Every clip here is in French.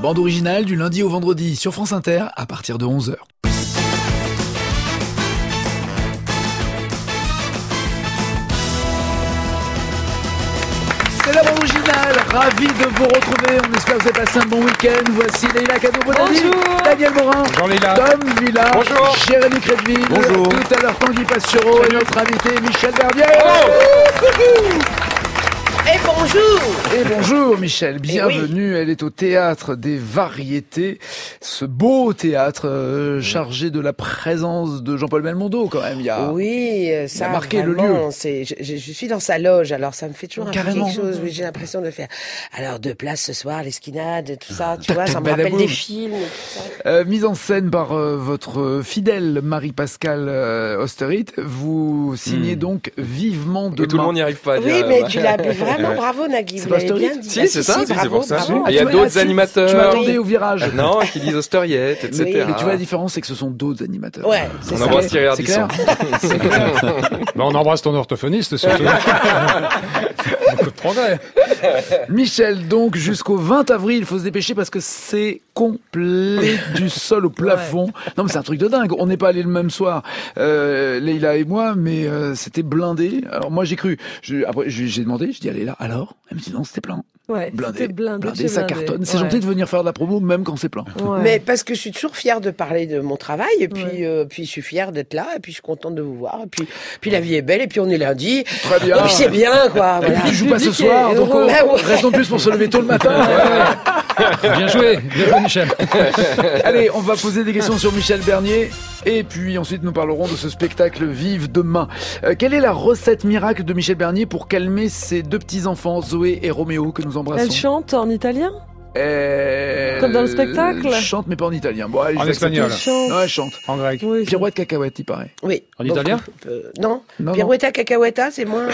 bande originale du lundi au vendredi sur France Inter à partir de 11h. C'est la bande originale, ravi de vous retrouver. On espère que vous avez passé un bon week-end. Voici Leïla Kadobodani, Daniel Morin, Tom Villa, Jérémy Crédville. Bonjour. Tout à l'heure, Tanguy Pastureau et notre invité Michel Bernier. Et bonjour. Et bonjour Michel, bienvenue. Elle est au Théâtre des Variétés, ce beau théâtre chargé de la présence de Jean-Paul Belmondo quand même. Oui, ça a marqué vraiment, le lieu. Je suis dans sa loge, alors ça me fait toujours un peu Carrément. quelque chose. J'ai l'impression de faire. Alors 2 places ce soir, l'esquinade, tout ça, tu vois, ça me rappelle des films. Tout ça. Mise en scène par votre fidèle Marie-Pascale Osterrit, vous signez donc Vivement Demain. Et tout le monde n'y arrive pas à dire. Oui, mais tu l'as vraiment, bravo Nagui, vous l'avez bien dit. Si, c'est ça, c'est bravo, pour ça. bravo. Il y a d'autres animateurs. Tu m'attendais au virage. Non, qui disent Osteriette, etc. Mais tu vois la différence, c'est que ce sont d'autres animateurs. Ouais, c'est On ça. embrasse Thierry C'est Ardisson. clair. On embrasse ton orthophoniste surtout. Beaucoup de progrès. Michel, donc jusqu'au 20 avril, il faut se dépêcher parce que c'est complet du sol au plafond. Non mais c'est un truc de dingue. On n'est pas allé le même soir, Leïla et moi, mais c'était blindé. Alors moi j'ai cru. Après j'ai demandé, je dis à Leïla, alors elle me dit non, c'était plein. Ouais, Blindé, blindé, ça cartonne. C'est gentil de venir faire de la promo même quand c'est plein. Ouais. Mais parce que je suis toujours fière de parler de mon travail et puis puis je suis fière d'être là et puis je suis contente de vous voir et puis la vie est belle et puis on est lundi. Très bien. Et puis c'est bien quoi. Et Voilà. puis tu joues pas ce soir, donc restons plus pour se lever tôt le matin. Bien joué Michel. Allez, on va poser des questions sur Michel Bernier et puis ensuite nous parlerons de ce spectacle Vive Demain. Quelle est la recette miracle de Michel Bernier pour calmer ses 2 petits-enfants, Zoé et Roméo, que nous embrassons? Elle chante en italien? Comme dans le spectacle? Elle chante mais pas en italien. Bon, allez, En espagnol. Elle chante. Non, elle chante. En grec. Oui, Pirouette cacahuète, il paraît. Oui. En italien Non. Non, Pirouetta cacahueta, c'est moins.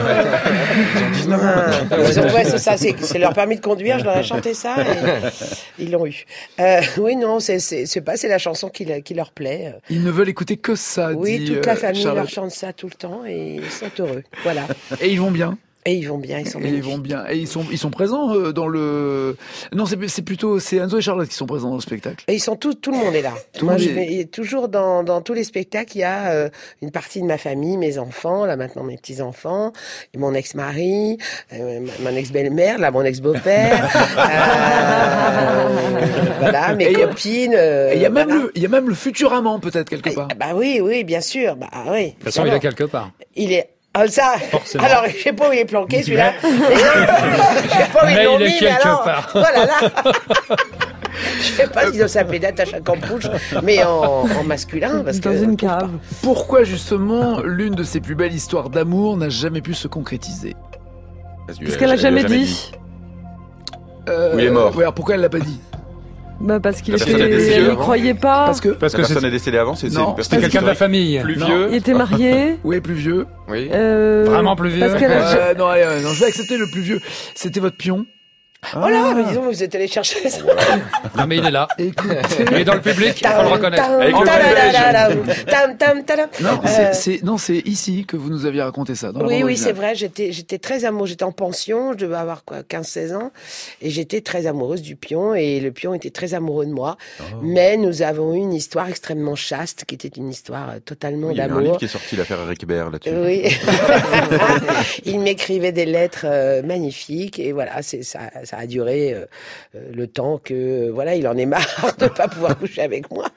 Ouais, c'est ça. C'est leur permis de conduire. Je leur ai chanté ça et ils l'ont eu. Oui, non, c'est pas. C'est la chanson qui leur plaît. Ils ne veulent écouter que ça, Oui, dit toute la famille Charlotte. leur chante ça tout le temps et ils sont heureux. Voilà. Et ils vont bien. Et ils vont bien. Ils sont Et ils vont bien. Et ils sont présents dans le... Non, c'est plutôt... C'est Enzo et Charlotte qui sont présents dans le spectacle. Et ils sont tout le monde est là. Tout le Moi, monde je est- vais toujours dans tous les spectacles, il y a une partie de ma famille, mes enfants, là maintenant mes petits enfants, et mon ex-mari, mon ex-belle-mère, là mon ex-beau-père, voilà mes Et il y a- copines. Et il y a même voilà. il y a même le futur amant peut-être quelque part. Bah oui, bien sûr. Bah oui. De toute façon, il est quelque part. Il est. Ah, ça. Forcément. Alors, je sais pas où il est planqué celui-là. Je sais pas où ils Mais l'ont il est mis, quelque alors, part. Oh là là. Je sais pas s'ils ont s'appelé Natacha Campouche, mais en masculin. Parce dans que, une cave. Pourquoi justement l'une de ses plus belles histoires d'amour n'a jamais pu se concrétiser? Parce qu'elle a jamais dit. Ou il est mort. Ouais, alors pourquoi elle l'a pas dit? Bah parce qu'il La personne est décédée elle n'y avant. croyait pas. Parce que... Parce La que personne est c'était décédée avant, c'est Non, une c'était personne quelqu'un de la famille. plus Non. vieux. Il était marié. Oui, plus vieux. Oui. Vraiment plus vieux. Parce qu'elle a... Non, non, je vais accepter le plus vieux. C'était votre pion. Oh là, mais disons, vous êtes allé chercher ça. Non mais il est là. Écoutez... Il est dans le public, il faut le reconnaître. Avec le Non, c'est ici que vous nous aviez raconté ça. Dans la Oui, bande oui, c'est originale. vrai. J'étais très amoureuse. J'étais en pension. Je devais avoir quoi, 15-16 ans. Et j'étais très amoureuse du pion. Et le pion était très amoureux de moi. Mais nous avons eu une histoire extrêmement chaste, qui était une histoire totalement Il y a eu un livre d'amour. qui est sorti, l'affaire Eric Bert, là-dessus. Oui. Il m'écrivait des lettres magnifiques. Et voilà, ça a duré le temps que, voilà, il en est marre de pas pouvoir coucher avec moi.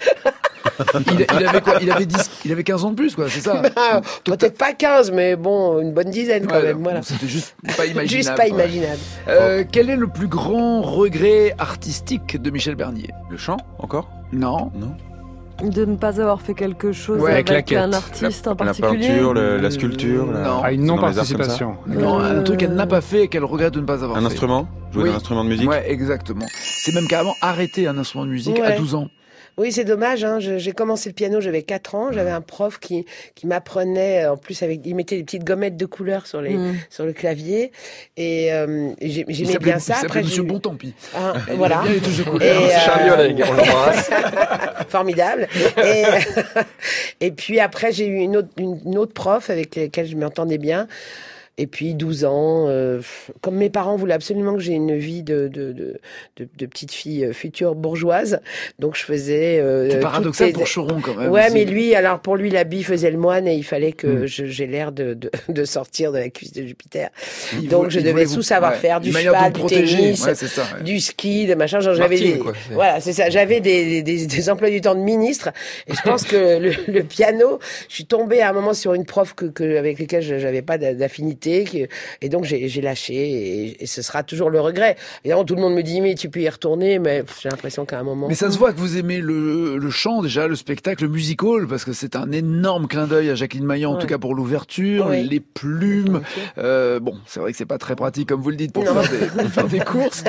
Il avait quoi? Il avait 15 ans de plus, quoi, c'est ça? Peut-être pas 15, mais bon, une bonne dizaine quand Ouais, même. non, Voilà. C'était juste pas imaginable. Juste pas imaginable. Quel est le plus grand regret artistique de Michel Bernier? Le chant, encore? Non. Non. De ne pas avoir fait quelque chose Ouais, avec claquette. un artiste en La particulier. peinture, la sculpture. Non. Ah, une C'est dans les arts comme non-participation. Non, un truc qu'elle n'a pas fait et qu'elle regrette de ne pas avoir Un fait. instrument? Jouer Oui. d'un instrument de musique? Ouais, exactement. C'est même carrément arrêter un instrument de musique à Ouais. 12 ans. Oui, c'est dommage. Hein. J'ai commencé le piano, j'avais 4 ans. J'avais un prof qui m'apprenait, en plus, il mettait des petites gommettes de couleur sur le clavier. Et j'aimais bien ça. Il Après, s'appelait Monsieur Bontempi. Hein, Il voilà. aime bien les touches de couleur. Et, Charlie Oleg, on l'embrasse. Formidable. Et puis après, j'ai eu une autre prof avec laquelle je m'entendais bien. Et puis 12 ans, comme mes parents voulaient absolument que j'ai une vie de petite fille future bourgeoise, donc je faisais... C'est paradoxal pour Choron quand même. Ouais, aussi. mais lui, alors pour lui, l'habit faisait le moine et il fallait que j'ai l'air de sortir de la cuisse de Jupiter. Donc je devais tout savoir faire, du cheval, du tennis, du ski, de machin. Genre, voilà, c'est ça. J'avais des emplois du temps de ministre et je pense que le piano, je suis tombée à un moment sur une prof avec laquelle j'avais pas d'affinité et donc j'ai lâché et ce sera toujours le regret. Évidemment, tout le monde me dit mais tu peux y retourner, mais j'ai l'impression qu'à un moment... Mais ça se voit que vous aimez le chant déjà, le spectacle, le musical, parce que c'est un énorme clin d'œil à Jacqueline Maillan, en tout cas pour l'ouverture, les plumes. Bon, c'est vrai que c'est pas très pratique comme vous le dites pour faire des courses.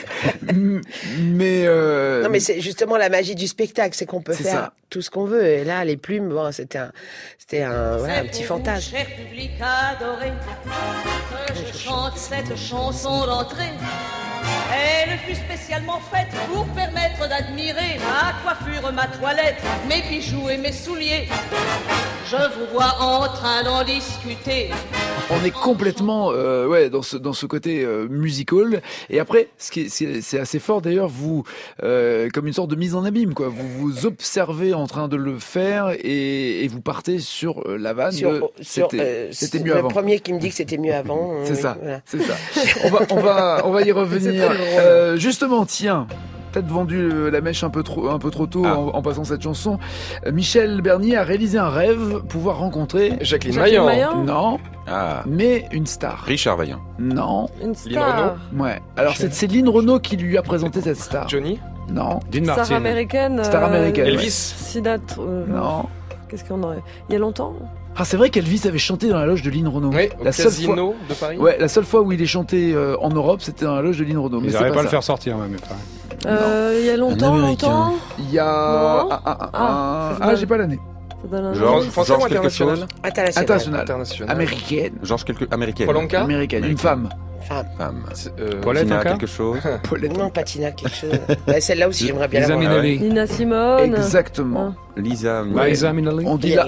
Mais non, mais c'est justement la magie du spectacle, c'est qu'on peut faire tout ce qu'on veut. Et là, les plumes, bon, c'était un petit fantasme. Cher public adoré, que je chante cette chanson d'entrée. Elle fut spécialement faite pour permettre d'admirer ma coiffure, ma toilette, mes bijoux et mes souliers. Je vous vois en train d'en discuter. On est complètement dans ce côté musical. Et après, c'est assez fort d'ailleurs, vous comme une sorte de mise en abîme, quoi. Vous vous observez en train de le faire et vous partez sur la vanne. C'était mieux avant. Le premier qui me dit que c'était mieux avant. C'est ça. C'est ça. On va y revenir. Justement, tiens. Peut-être vendu la mèche un peu trop tôt en passant cette chanson. Michel Bernier a réalisé un rêve, pouvoir rencontrer Jacqueline Maillan. Non. Mais une star. Richard Vaillant. Non. Une star. Lynn Renaud. Ouais. Alors c'est Lynn Renaud qui lui a présenté cette star. Johnny. Non. Dean Martin. Star américaine. Star américaine. Elvis. Sinatra. Non. Qu'est-ce qu'on aurait... Il y a longtemps. Ah, c'est vrai qu'Elvis avait chanté dans la loge de Lynn Renaud. Oui, au seule Casino de Paris. Ouais, la seule fois où il est chanté en Europe, c'était dans la loge de Lynn Renaud. Ils n'arrivaient pas à le faire sortir, même. Il y a longtemps. Il y a... Non. j'ai pas l'année. Français ou international? International. Américaine. Américaine. Paul Anka. Américaine. Une femme. Femme. Paulette Tina, Anka quelque chose. Non, pas Tina, quelque chose. Celle-là aussi, j'aimerais bien Lisa la voir. Minnelli. Nina Simone. Exactement. Lisa. Liza Minnelli. On dit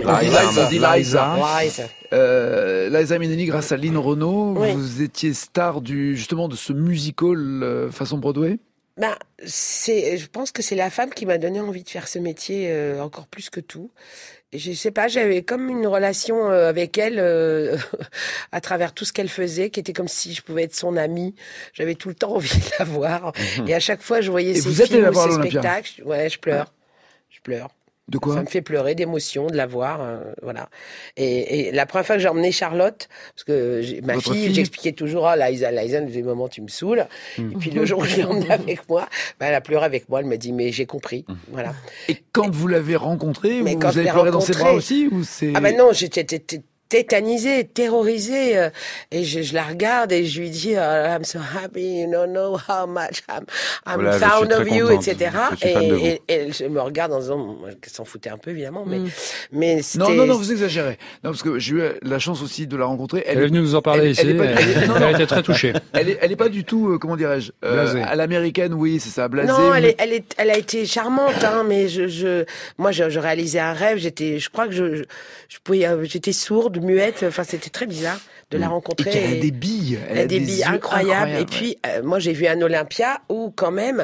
Liza. Liza Minnelli, grâce à Lynn Renaud, vous étiez star justement de ce musical façon Broadway. Je pense que c'est la femme qui m'a donné envie de faire ce métier encore plus que tout. Et je sais pas, j'avais comme une relation avec elle à travers tout ce qu'elle faisait, qui était comme si je pouvais être son amie. J'avais tout le temps envie de la voir. Et à chaque fois, je voyais ses films ou ses spectacles. Je pleure. Je pleure. De quoi ? Ça me fait pleurer d'émotion de la voir, voilà. Et la première fois que j'ai emmené Charlotte, parce que ma fille, j'expliquais toujours, Liza, des moments tu me saoules. Et puis le jour où je l'ai emmenée avec moi, elle a pleuré avec moi, elle m'a dit mais j'ai compris, voilà. Et quand vous l'avez rencontrée, vous avez pleuré dans ses bras aussi ou c'est... Ah non, j'étais tétanisée, terrorisée, et je la regarde et je lui dis I'm so happy, you don't know how much I'm found of you, etc. Et elle me regarde en disant qu'elle s'en foutait un peu évidemment, mais c'était... Non, vous exagérez. Non, parce que j'ai eu la chance aussi de la rencontrer. Elle est venue nous en parler ici. Elle a été très touchée. Elle est pas du tout, comment dirais-je, à l'américaine, oui, c'est ça, blasée. Non, elle a été charmante, mais moi je réalisais un rêve. Je crois que j'étais sourde, muette, enfin c'était très bizarre de la rencontrer. Et elle a des billes. Elle a des billes incroyables. Et puis moi j'ai vu un Olympia où quand même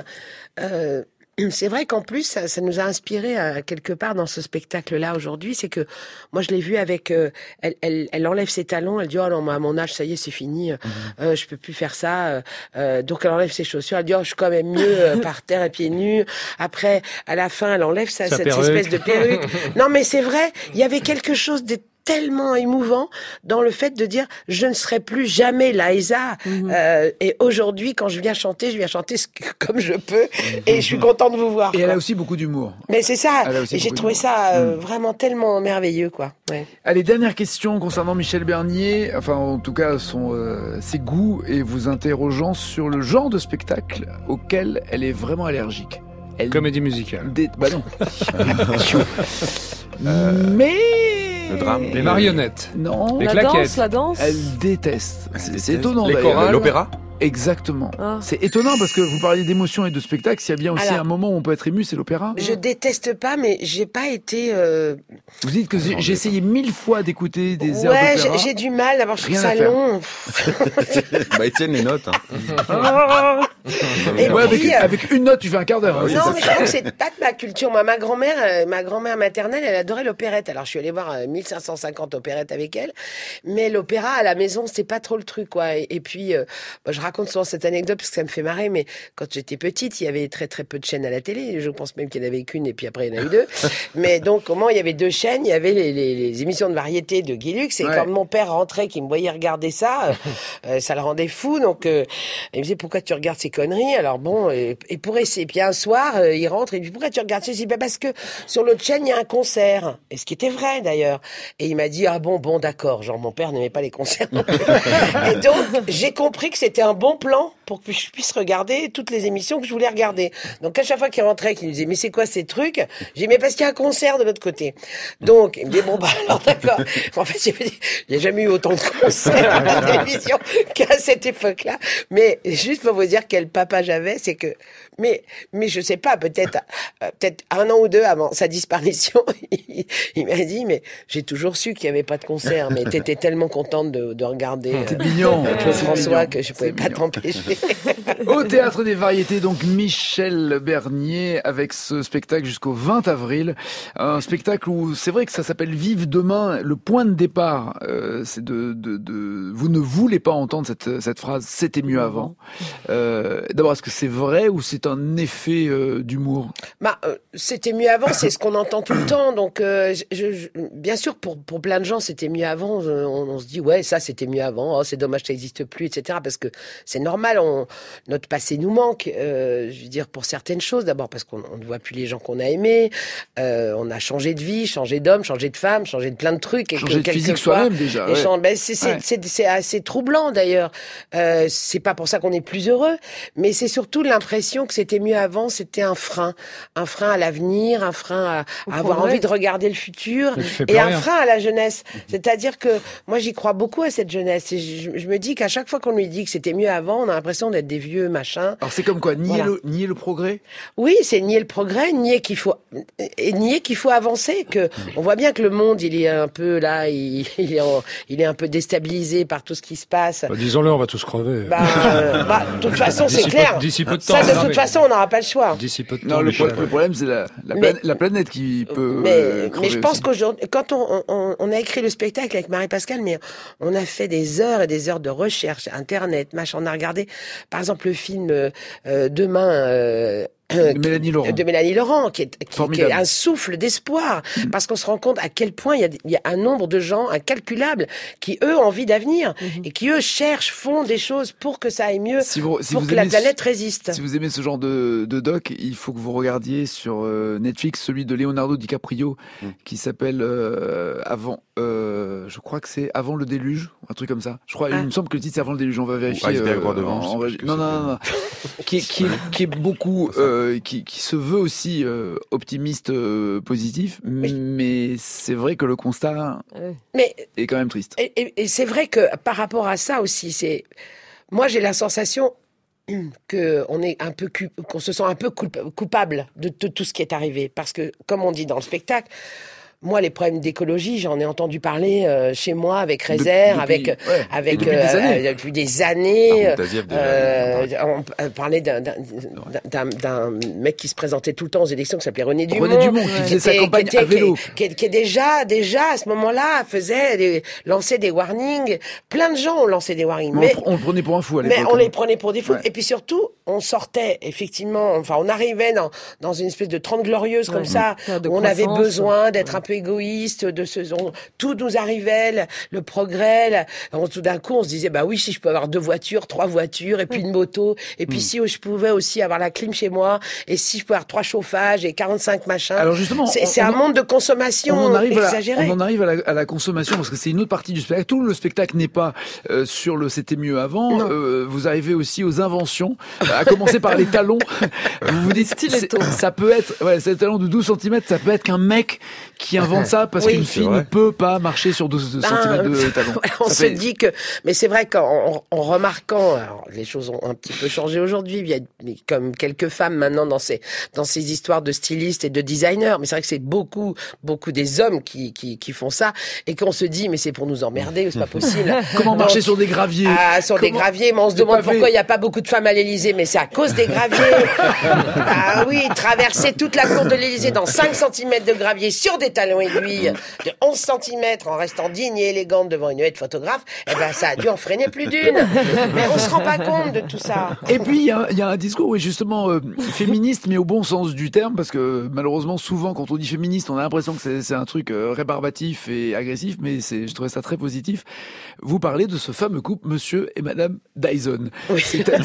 c'est vrai qu'en plus ça nous a inspiré quelque part dans ce spectacle-là aujourd'hui, c'est que moi je l'ai vu avec elle enlève ses talons, elle dit oh non, à mon âge ça y est c'est fini, je peux plus faire ça, donc elle enlève ses chaussures, elle dit oh je suis quand même mieux par terre et pieds nus. Après à la fin elle enlève cette espèce de perruque. Non mais c'est vrai, il y avait quelque chose de tellement émouvant dans le fait de dire je ne serai plus jamais Liza, et aujourd'hui quand je viens chanter comme je peux, et je suis contente de vous voir. Et elle a aussi beaucoup d'humour. Mais c'est ça, et j'ai trouvé ça vraiment tellement merveilleux, quoi. Ouais. Allez, dernière question concernant Michel Bernier, enfin en tout cas ses goûts, et vous interrogeant sur le genre de spectacle auquel elle est vraiment allergique. Comédie musicale. Bah non. Mais... Le drame. Les marionnettes. Non. Les claquettes. La danse. Elle déteste. C'est étonnant Les d'ailleurs. chorales. L'opéra. Exactement. C'est étonnant parce que vous parliez d'émotion et de spectacle. S'il y a bien aussi un moment où on peut être ému, c'est l'opéra. Je déteste pas, mais j'ai pas été... Vous dites que j'ai essayé 1000 fois d'écouter des airs d'opéra. Ouais, j'ai du mal. D'abord, je trouve ça long. Étienne les notes. Et puis, avec une note, tu fais un quart d'heure. Non, mais je crois que c'est pas de ma culture. Moi, ma grand-mère maternelle, elle adorait l'opérette. Alors, je suis allée voir 1550 opérettes avec elle. Mais l'opéra à la maison, c'est pas trop le truc, quoi. Et puis, je raconte souvent cette anecdote parce que ça me fait marrer, mais quand j'étais petite, il y avait très très peu de chaînes à la télé. Je pense même qu'il n'y en avait qu'une et puis après il y en a eu 2. Mais donc, comment il y avait 2 chaînes, il y avait les émissions de variété de Guy Lux, et quand mon père rentrait, qu'il me voyait regarder ça, ça le rendait fou. Donc, il me disait, pourquoi tu regardes ces conneries? Alors bon, et pour essayer. Puis un soir, il rentre et il me dit, pourquoi tu regardes ça? Je dis, parce que sur l'autre chaîne, il y a un concert. Et ce qui était vrai d'ailleurs. Et il m'a dit, ah bon, d'accord. Genre, mon père n'aimait pas les concerts. Et donc, j'ai compris que c'était un bon plan pour que je puisse regarder toutes les émissions que je voulais regarder. Donc, à chaque fois qu'il rentrait, qu'il me disait, mais c'est quoi ces trucs? J'ai dit, mais parce qu'il y a un concert de l'autre côté. Donc, il me dit, bon, alors d'accord. En fait, il n'y a jamais eu autant de concerts à la télévision qu'à cette époque-là. Mais juste pour vous dire quel papa j'avais, c'est que, mais je sais pas, peut-être 1 an ou 2 avant sa disparition, il m'a dit, mais j'ai toujours su qu'il n'y avait pas de concert, mais t'étais tellement contente de regarder Claude François que je pouvais pas t'empêcher. Au Théâtre des Variétés, donc Michel Bernier avec ce spectacle jusqu'au 20 avril. Un spectacle où c'est vrai que ça s'appelle Vive demain. Le point de départ, c'est vous ne voulez pas entendre cette phrase, c'était mieux avant. D'abord, est-ce que c'est vrai ou c'est un effet d'humour? C'était mieux avant, c'est ce qu'on entend tout le temps. Donc, bien sûr, pour plein de gens, c'était mieux avant. On se dit, ouais, ça, c'était mieux avant. Oh, c'est dommage, ça n'existe plus, etc. Parce que c'est normal, notre passé nous manque. Je veux dire, pour certaines choses, d'abord parce qu'on ne voit plus les gens qu'on a aimés. On a changé de vie, changé d'homme, changé de femme, changé de plein de trucs. Et changé de physique soi-même déjà. C'est assez troublant d'ailleurs. C'est pas pour ça qu'on est plus heureux, mais c'est surtout l'impression que c'était mieux avant. C'était un frein à l'avenir, un frein à avoir envie de regarder le futur, et un frein à la jeunesse. C'est-à-dire que moi j'y crois beaucoup à cette jeunesse. Et je me dis qu'à chaque fois qu'on lui dit que c'était mieux avant, on a l'impression d'être des vieux machins. Alors c'est comme quoi, nier le progrès? Oui, c'est nier le progrès, nier qu'il faut avancer. Que on voit bien que le monde, il est un peu là, il est un peu déstabilisé par tout ce qui se passe. Disons-le, on va tous crever. De toute façon, c'est clair. D'ici peu de temps. Ça, de toute façon, on n'aura pas le choix. D'ici peu de temps. Non, le problème, c'est la planète qui peut. Mais je pense qu'aujourd'hui, quand on a écrit le spectacle avec Marie-Pascale, mais on a fait des heures et des heures de recherche, Internet, machin. On a regardé, par exemple, le film Demain. De Mélanie Laurent, qui est un souffle d'espoir, parce qu'on se rend compte à quel point il y a un nombre de gens incalculable qui, eux, ont envie d'avenir, et qui, eux, font des choses pour que ça aille mieux, pour que la planète résiste. Si vous aimez ce genre de doc, il faut que vous regardiez sur Netflix celui de Leonardo DiCaprio, qui s'appelle je crois que c'est Avant le déluge, un truc comme ça. Il me semble que le titre c'est Avant le déluge, on va vérifier. Non. qui est beaucoup... qui se veut aussi optimiste, positif, mais c'est vrai que le constat est quand même triste. Et c'est vrai que par rapport à ça aussi, moi j'ai la sensation qu'on se sent un peu coupable de tout ce qui est arrivé, parce que comme on dit dans le spectacle, moi, les problèmes d'écologie, j'en ai entendu parler chez moi avec Réserve, depuis des années. On parlait d'un mec qui se présentait tout le temps aux élections, qui s'appelait René Dumont. René Dumont, qui faisait sa campagne à vélo. Qui déjà à ce moment-là lançait des warnings. Plein de gens ont lancé des warnings. Mais on le prenait pour un fou à l'époque. Mais on les prenait pour des fous. Et puis surtout, on sortait effectivement, on arrivait dans une espèce de 30 glorieuses comme ça, où on avait besoin d'être un peu égoïste, tout nous arrivait, le progrès, tout d'un coup on se disait, bah oui, si je peux avoir 2 voitures, 3 voitures, et puis une moto, et puis si je pouvais aussi avoir la clim chez moi, et si je peux avoir 3 chauffages et 45 machins. Alors justement, c'est un monde de consommation exagéré. On en arrive à la consommation, parce que c'est une autre partie du spectacle. Tout le spectacle n'est pas sur le c'était mieux avant. Vous arrivez aussi aux inventions, à commencer par les talons. Vous vous dites, ça peut être, ces talons de 12 cm, ça peut être qu'un mec qui qui invente ça parce qu'une fille ne peut pas marcher sur 12 cm de talons. On se dit que, mais c'est vrai qu'en remarquant, alors, les choses ont un petit peu changé aujourd'hui, il y a comme quelques femmes maintenant dans ces histoires de stylistes et de designers, mais c'est vrai que c'est beaucoup des hommes qui font ça, et qu'on se dit, mais c'est pour nous emmerder, c'est pas possible. Comment marcher sur des graviers? Des graviers, mais on se demande pourquoi il n'y a pas beaucoup de femmes à l'Élysée, mais c'est à cause des graviers. Ah oui, traverser toute la cour de l'Élysée dans 5 cm de gravier sur des talons aiguilles de 11 cm en restant digne et élégante devant une haie de photographes, ça a dû en freiner plus d'une. Mais on se rend pas compte de tout ça. Et puis, il y a un discours, justement, féministe, mais au bon sens du terme, parce que malheureusement, souvent, quand on dit féministe, on a l'impression que c'est un truc rébarbatif et agressif, mais je trouvais ça très positif. Vous parlez de ce fameux couple, monsieur et madame Dyson. Oui.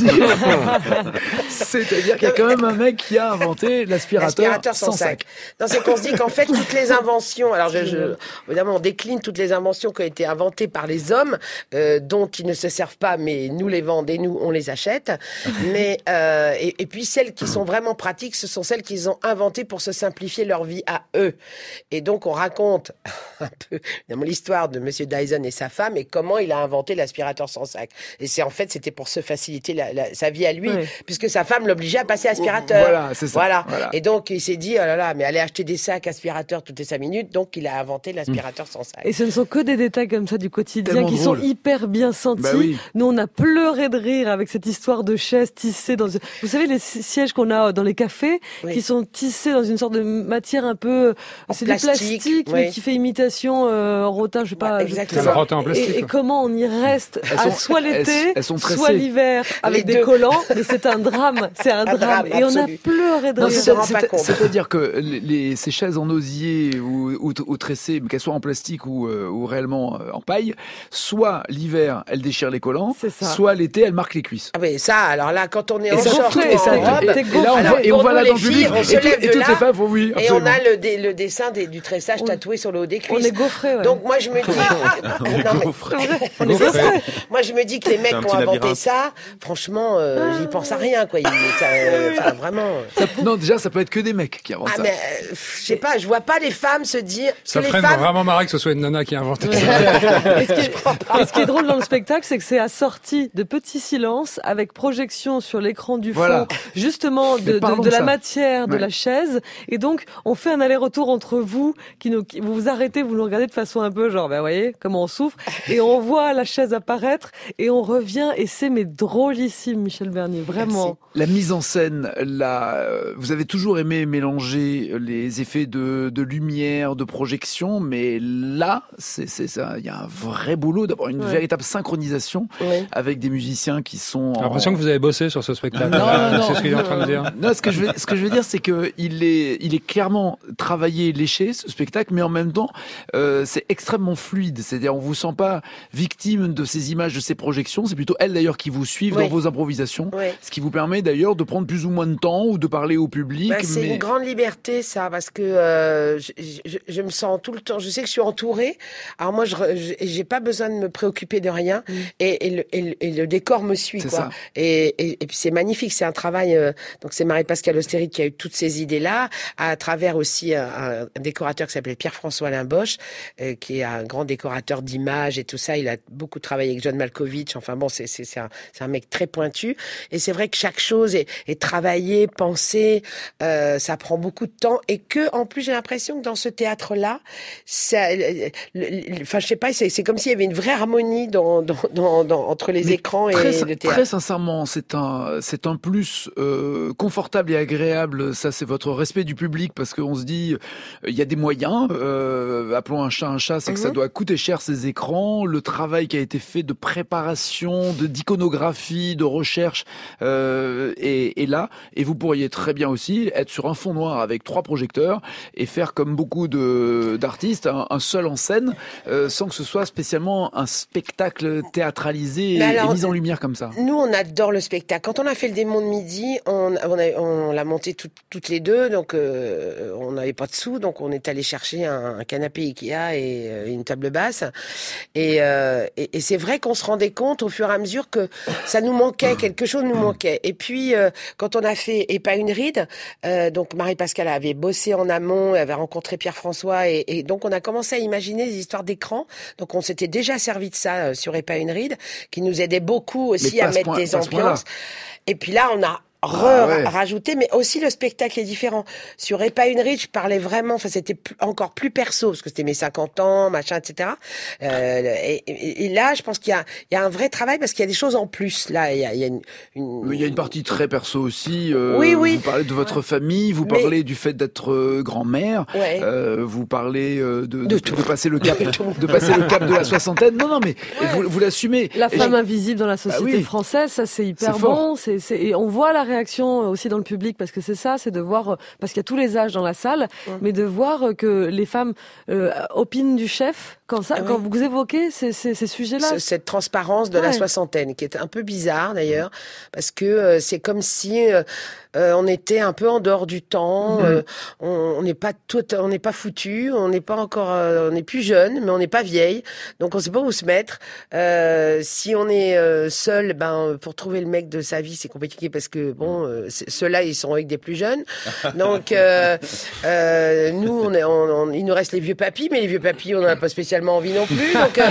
C'est-à-dire qu'il y a quand même un mec qui a inventé l'aspirateur sans sac. Non, c'est qu'on se dit qu'en fait, toutes les inventions, alors évidemment, on décline toutes les inventions qui ont été inventées par les hommes, dont ils ne se servent pas, mais nous les vendent et nous, on les achète. Mais, et puis celles qui sont vraiment pratiques, ce sont celles qu'ils ont inventées pour se simplifier leur vie à eux. Et donc, on raconte un peu, évidemment, l'histoire de monsieur Dyson et sa femme et comment il a inventé l'aspirateur sans sac. Et c'était pour se faciliter sa vie à lui, puisque sa femme l'obligeait à passer aspirateur. Voilà, c'est ça. Voilà. Et donc, il s'est dit, oh là là, mais aller acheter des sacs aspirateurs toutes les 5 minutes, donc il a inventé l'aspirateur sans sac. Et ce ne sont que des détails comme ça du quotidien qui sont hyper bien sentis. Bah oui. Nous, on a pleuré de rire avec cette histoire de chaises tissées dans... Vous savez, les sièges qu'on a dans les cafés, qui sont tissés dans une sorte de matière un peu... C'est du plastique, mais qui fait imitation rotin, je sais pas. Exactement. Le rotin en plastique. Et comment on y reste soit l'été, elles sont soit l'hiver, avec des collants, mais c'est un drame. C'est un drame. Et on a pleuré de rire. C'est-à-dire que ces chaises en osier ou tressées, qu'elles soient en plastique ou réellement en paille, soit l'hiver, elles déchirent les collants, soit l'été, elles marquent les cuisses. Ah oui, ça, alors là, quand on est en short et on va là dans le public, et toutes les femmes font oui, et on a le dessin du tressage tatoué sur le haut des cuisses. On est gaufrés, ouais. Donc moi, je me dis... Moi, je me dis que les mecs qui ont inventé ça, franchement, j'y pense à rien, quoi. Enfin, vraiment... Non, déjà, ça peut être que des mecs qui inventent ça. Mais, je sais pas, je vois pas les femmes se dire... Ça ferait vraiment marrer que ce soit une nana qui a inventé ça. Et ce qui est drôle dans le spectacle, c'est que c'est assorti de petits silences avec projection sur l'écran du fond, justement, de la matière de la chaise. Et donc, on fait un aller-retour entre vous, vous vous arrêtez, vous nous regardez de façon un peu genre, voyez, comment on souffre. Et on voit la chaise apparaître et on revient et c'est drôlissime, Michel Bernier, vraiment. Merci. La mise en scène, vous avez toujours aimé mélanger les effets de lumière, de projection, mais là, il y a un vrai boulot d'avoir une véritable synchronisation avec des musiciens qui sont... J'ai l'impression que vous avez bossé sur ce spectacle. Non, c'est ce qu'il est en train de dire. Non, ce que je veux dire, c'est que il est clairement travaillé, léché, ce spectacle, mais en même temps, c'est extrêmement fluide. C'est-à-dire, on vous sent pas victime de ces images, de ces projections. C'est plutôt elles d'ailleurs qui vous suivent dans vos improvisations, ce qui vous permet d'ailleurs de prendre plus ou moins de temps ou de parler au public. C'est une grande liberté, ça, parce que je me sens tout le temps. Je sais que je suis entourée. Alors moi, j'ai pas besoin de me préoccuper de rien, et le décor me suit, quoi. Ça. Et puis c'est magnifique. C'est un travail. Donc c'est Marie-Pascale Austéritte qui a eu toutes ces idées-là, à travers aussi un décorateur qui s'appelait Pierre-François Limboche, qui est un grand décorateur d'images et tout ça. Il a beaucoup travaillé avec John Malkovich. Enfin bon, c'est un mec très pointu. Et c'est vrai que chaque chose est travaillée, pensée. Ça prend beaucoup de temps, et que en plus j'ai l'impression que dans ce théâtre-là, enfin je sais pas, c'est comme s'il y avait une vraie harmonie entre les écrans et le théâtre. Très sincèrement, c'est un plus confortable et agréable. Ça, c'est votre respect du public, parce qu'on se dit, il y a des moyens. Appelons un chat, c'est que ça doit coûter cher, ces écrans. Le travail qui a été fait de préparation, d'iconographie, de recherche est là. Et vous pourriez très bien aussi être sur un fond noir avec 3 projecteurs et faire comme beaucoup d'artistes un seul en scène, sans que ce soit spécialement un spectacle théâtralisé et mis en lumière comme ça. Nous, on adore le spectacle. Quand on a fait le démon de midi, on l'a monté toutes les deux, donc on n'avait pas de sous, donc on est allé chercher un canapé Ikea et une table basse. Et c'est vrai qu'on se rendait compte au fur et à mesure que ça nous manquait, quelque chose nous manquait. Et puis, quand on a fait Et pas une ride, donc Marie-Pascale avait bossé en amont, elle avait rencontré Pierre François, et donc on a commencé à imaginer des histoires d'écran. Donc on s'était déjà servi de ça sur Et pas une ride, qui nous aidait beaucoup aussi à mettre des ambiances. Et puis là, on a rajouté, mais aussi le spectacle est différent. Sur Et pas une ride, je parlais vraiment, c'était encore plus perso, parce que c'était mes 50 ans, machin, etc. Et là, je pense qu'il y a un vrai travail, parce qu'il y a des choses en plus. Là, il y a une partie très perso aussi. Oui. Vous parlez de votre famille, vous parlez du fait d'être grand-mère, vous parlez de passer le cap, de passer le cap de la soixantaine. Non, mais vous l'assumez. La femme invisible dans la société française, ça c'est hyper bon. Et on voit la réaction aussi dans le public, parce que c'est ça, c'est de voir, parce qu'il y a tous les âges dans la salle, mais de voir que les femmes opinent du chef quand vous évoquez ces sujets-là. Cette transparence de la soixantaine, qui est un peu bizarre d'ailleurs, parce que c'est comme si on était un peu en dehors du temps, on n'est pas foutu, on n'est pas encore, on est plus jeune, mais on n'est pas vieille, donc on sait pas où se mettre. Si on est seul, pour trouver le mec de sa vie, c'est compliqué, parce que ceux-là, ils sont avec des plus jeunes. Donc, nous, il nous reste les vieux papis, mais les vieux papis, on n'en a pas spécialement envie non plus. Donc,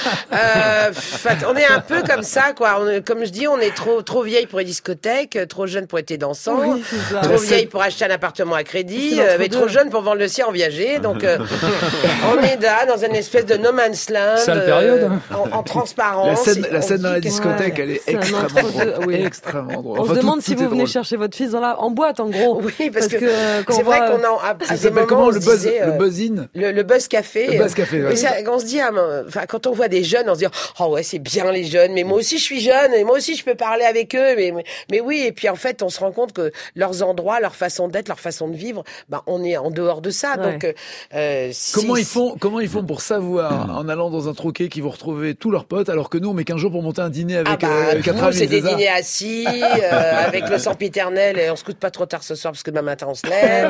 on est un peu comme ça, quoi. Comme je dis, on est trop vieille pour les discothèques, trop jeune pour être dansant, trop vieille pour acheter un appartement à crédit, mais trop jeune pour vendre le sien en viager. Donc, on est là, dans une espèce de no man's land, en transparence. La scène dans la discothèque, elle est extrêmement drôle. On se demande si vous venez chercher votre fils en boîte, en gros. Oui, parce que c'est vrai qu'on a des moments où le buzz-in, le buzz café. Le buzz café, mais ça, on se dit, quand on voit des jeunes, on se dit, oh ouais, c'est bien les jeunes, mais moi aussi je suis jeune, et moi aussi je peux parler avec eux, mais oui, et puis en fait, on se rend compte que leurs endroits, leur façon d'être, leur façon de vivre, on est en dehors de ça. Ouais. Donc, comment ils font pour savoir, en allant dans un troquet, qu'ils vont retrouver tous leurs potes, alors que nous, on met 15 jours pour monter un dîner avec 4 amis. C'est des dîners assis, avec le sempiternel, et on se couche pas trop tard ce soir, parce que demain matin, on se lève.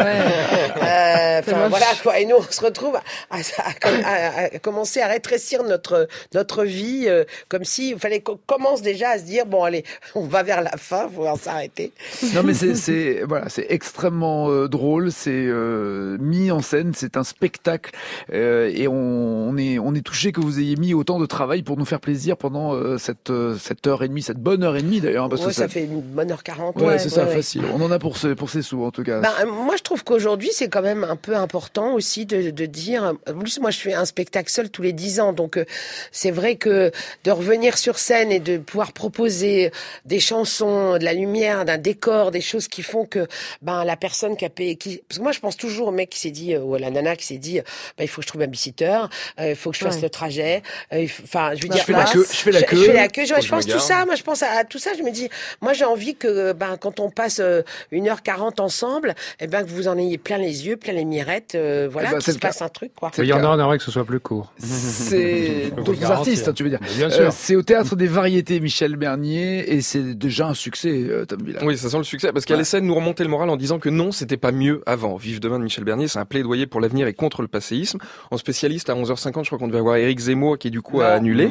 Voilà, quoi. Et nous, on se retrouve à commencer à rétrécir notre vie, comme s'il fallait qu'on commence déjà à se dire, bon, allez, on va vers la fin, faut s'arrêter. Non, mais c'est extrêmement drôle, c'est mis en scène, c'est un spectacle, et on est touché que vous ayez mis autant de travail pour nous faire plaisir pendant cette heure et demie, cette bonne heure et demie d'ailleurs. Parce que ça fait une bonne heure 40. Ouais, c'est ça, facile. On en a pour ses sous, en tout cas. Moi, je trouve qu'aujourd'hui, c'est quand même un peu important aussi de dire. En plus, moi, je fais un spectacle seul tous les 10 ans, donc c'est vrai que de revenir sur scène et de pouvoir proposer des chansons, de la lumière, d'un décor, des choses qui font que la personne qui a payé, parce que moi, je pense toujours au mec qui s'est dit, ou à la nana qui s'est dit, il faut que je trouve un babysitter, il faut que je fasse le trajet. Enfin, je veux dire, je fais la queue. Je pense tout ça. Moi, je pense à tout ça. Je me dis, moi, j'ai envie que, quand on passe 1h40 ensemble, que vous en ayez plein les yeux, plein les mirettes, qu'il se passe un truc, quoi. Il y en a, on aimerait que ce soit plus court. C'est d'autres artistes, tu veux dire. Bien sûr. C'est au Théâtre des Variétés, Michel Bernier, et c'est déjà un succès, Tom Villa. Oui, ça sent le succès, parce qu'elle essaie de nous remonter le moral en disant que non, c'était pas mieux avant. Vive demain de Michel Bernier, c'est un plaidoyer pour l'avenir et contre le passéisme. En spécialiste, à 11h50, je crois qu'on devait avoir Éric Zemmour, qui du coup a annulé.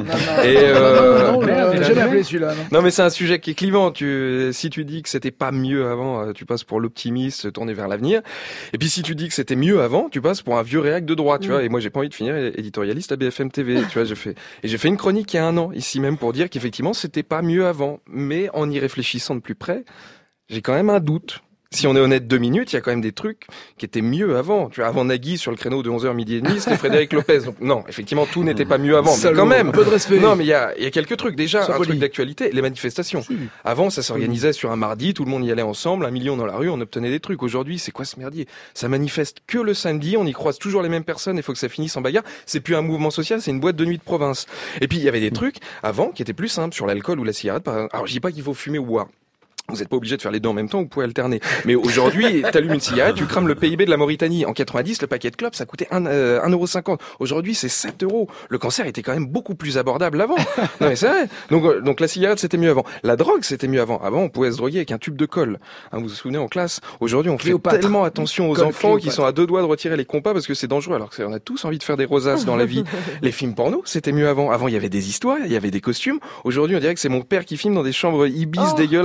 Non, jamais appelé celui-là. Non, mais c'est un sujet qui est clivant. Si tu dis que c'était pas mieux avant, tu passes pour l'optimiste, tourné vers l'avenir. Et puis si tu dis que c'était mieux avant, tu passes pour un vieux réac de droite, tu vois. Et moi, j'ai pas envie de finir éditorialiste à BFM TV, tu vois. J'ai fait une chronique il y a 1 an, ici même, pour dire qu'effectivement, c'était pas mieux avant. Mais en y réfléchissant de plus près, j'ai quand même un doute. Si on est honnête 2 minutes, il y a quand même des trucs qui étaient mieux avant. Tu vois, avant Nagui, sur le créneau de 11h, midi et demi, c'était Frédéric Lopez. Donc, non, effectivement, tout n'était pas mieux avant. Mais quand même. Un peu de respect. Non, mais il y a quelques trucs. Déjà, un truc d'actualité, les manifestations. Avant, ça s'organisait sur un mardi, tout le monde y allait ensemble, 1 million dans la rue, on obtenait des trucs. Aujourd'hui, c'est quoi ce merdier? Ça manifeste que le samedi, on y croise toujours les mêmes personnes, il faut que ça finisse en bagarre. C'est plus un mouvement social, c'est une boîte de nuit de province. Et puis, il y avait des trucs, avant, qui étaient plus simples, sur l'alcool ou la cigarette, par exemple. Alors, je dis pas qu'il faut fumer ou boire. Vous n'êtes pas obligé de faire les deux en même temps, vous pouvez alterner. Mais aujourd'hui, t'allumes une cigarette, tu crames le PIB de la Mauritanie. En 90, le paquet de clopes, ça coûtait 1,50 €. Aujourd'hui, c'est 7 €. Le cancer était quand même beaucoup plus abordable avant. Non, mais c'est vrai. Donc la cigarette, c'était mieux avant. La drogue, c'était mieux avant. Avant, on pouvait se droguer avec un tube de colle. Vous vous souvenez en classe? Aujourd'hui, on fait tellement attention aux enfants qui sont à 2 doigts de retirer les compas parce que c'est dangereux. Alors qu'on a tous envie de faire des rosaces dans la vie. Les films porno, c'était mieux avant. Avant, il y avait des histoires, il y avait des costumes. Aujourd'hui, on dirait que c'est mon père qui filme dans des chambres Ibis dégueulasses.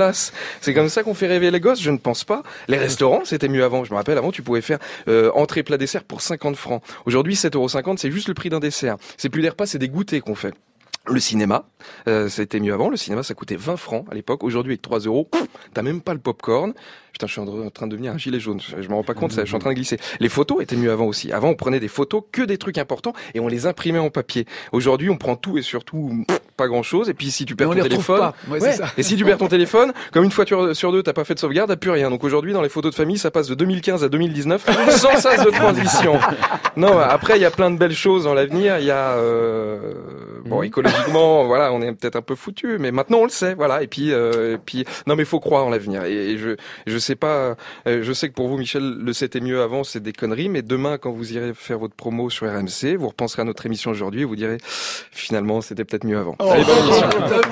C'est comme ça qu'on fait rêver les gosses? Je ne pense pas. Les restaurants, c'était mieux avant. Je me rappelle, avant, tu pouvais faire entrée, plat, dessert pour 50 francs. Aujourd'hui, 7,50 €, c'est juste le prix d'un dessert. C'est plus des repas, c'est des goûters qu'on fait. Le cinéma, c'était mieux avant. Le cinéma, ça coûtait 20 francs à l'époque. Aujourd'hui, avec 3 €, t'as même pas le popcorn. Putain, je suis en train de devenir un gilet jaune. Je me rends pas compte, je suis en train de glisser. Les photos étaient mieux avant aussi. Avant, on prenait des photos que des trucs importants et on les imprimait en papier. Aujourd'hui, on prend tout et surtout pas grand chose. Et puis, si tu perds ton téléphone, c'est ça. Et si tu perds ton téléphone, comme une fois sur deux, t'as pas fait de sauvegarde, t'as plus rien. Donc aujourd'hui, dans les photos de famille, ça passe de 2015 à 2019 sans sas de transition. Non, après, il y a plein de belles choses dans l'avenir. Il y a, bon, écologiquement, voilà, on est peut-être un peu foutu, mais maintenant on le sait, voilà. Et puis, non, mais faut croire en l'avenir. Et je sais pas, je sais que pour vous, Michel, le c'était mieux avant, c'est des conneries, mais demain, quand vous irez faire votre promo sur RMC, vous repenserez à notre émission aujourd'hui et vous direz, finalement, c'était peut-être mieux avant. Allez, bonne émission.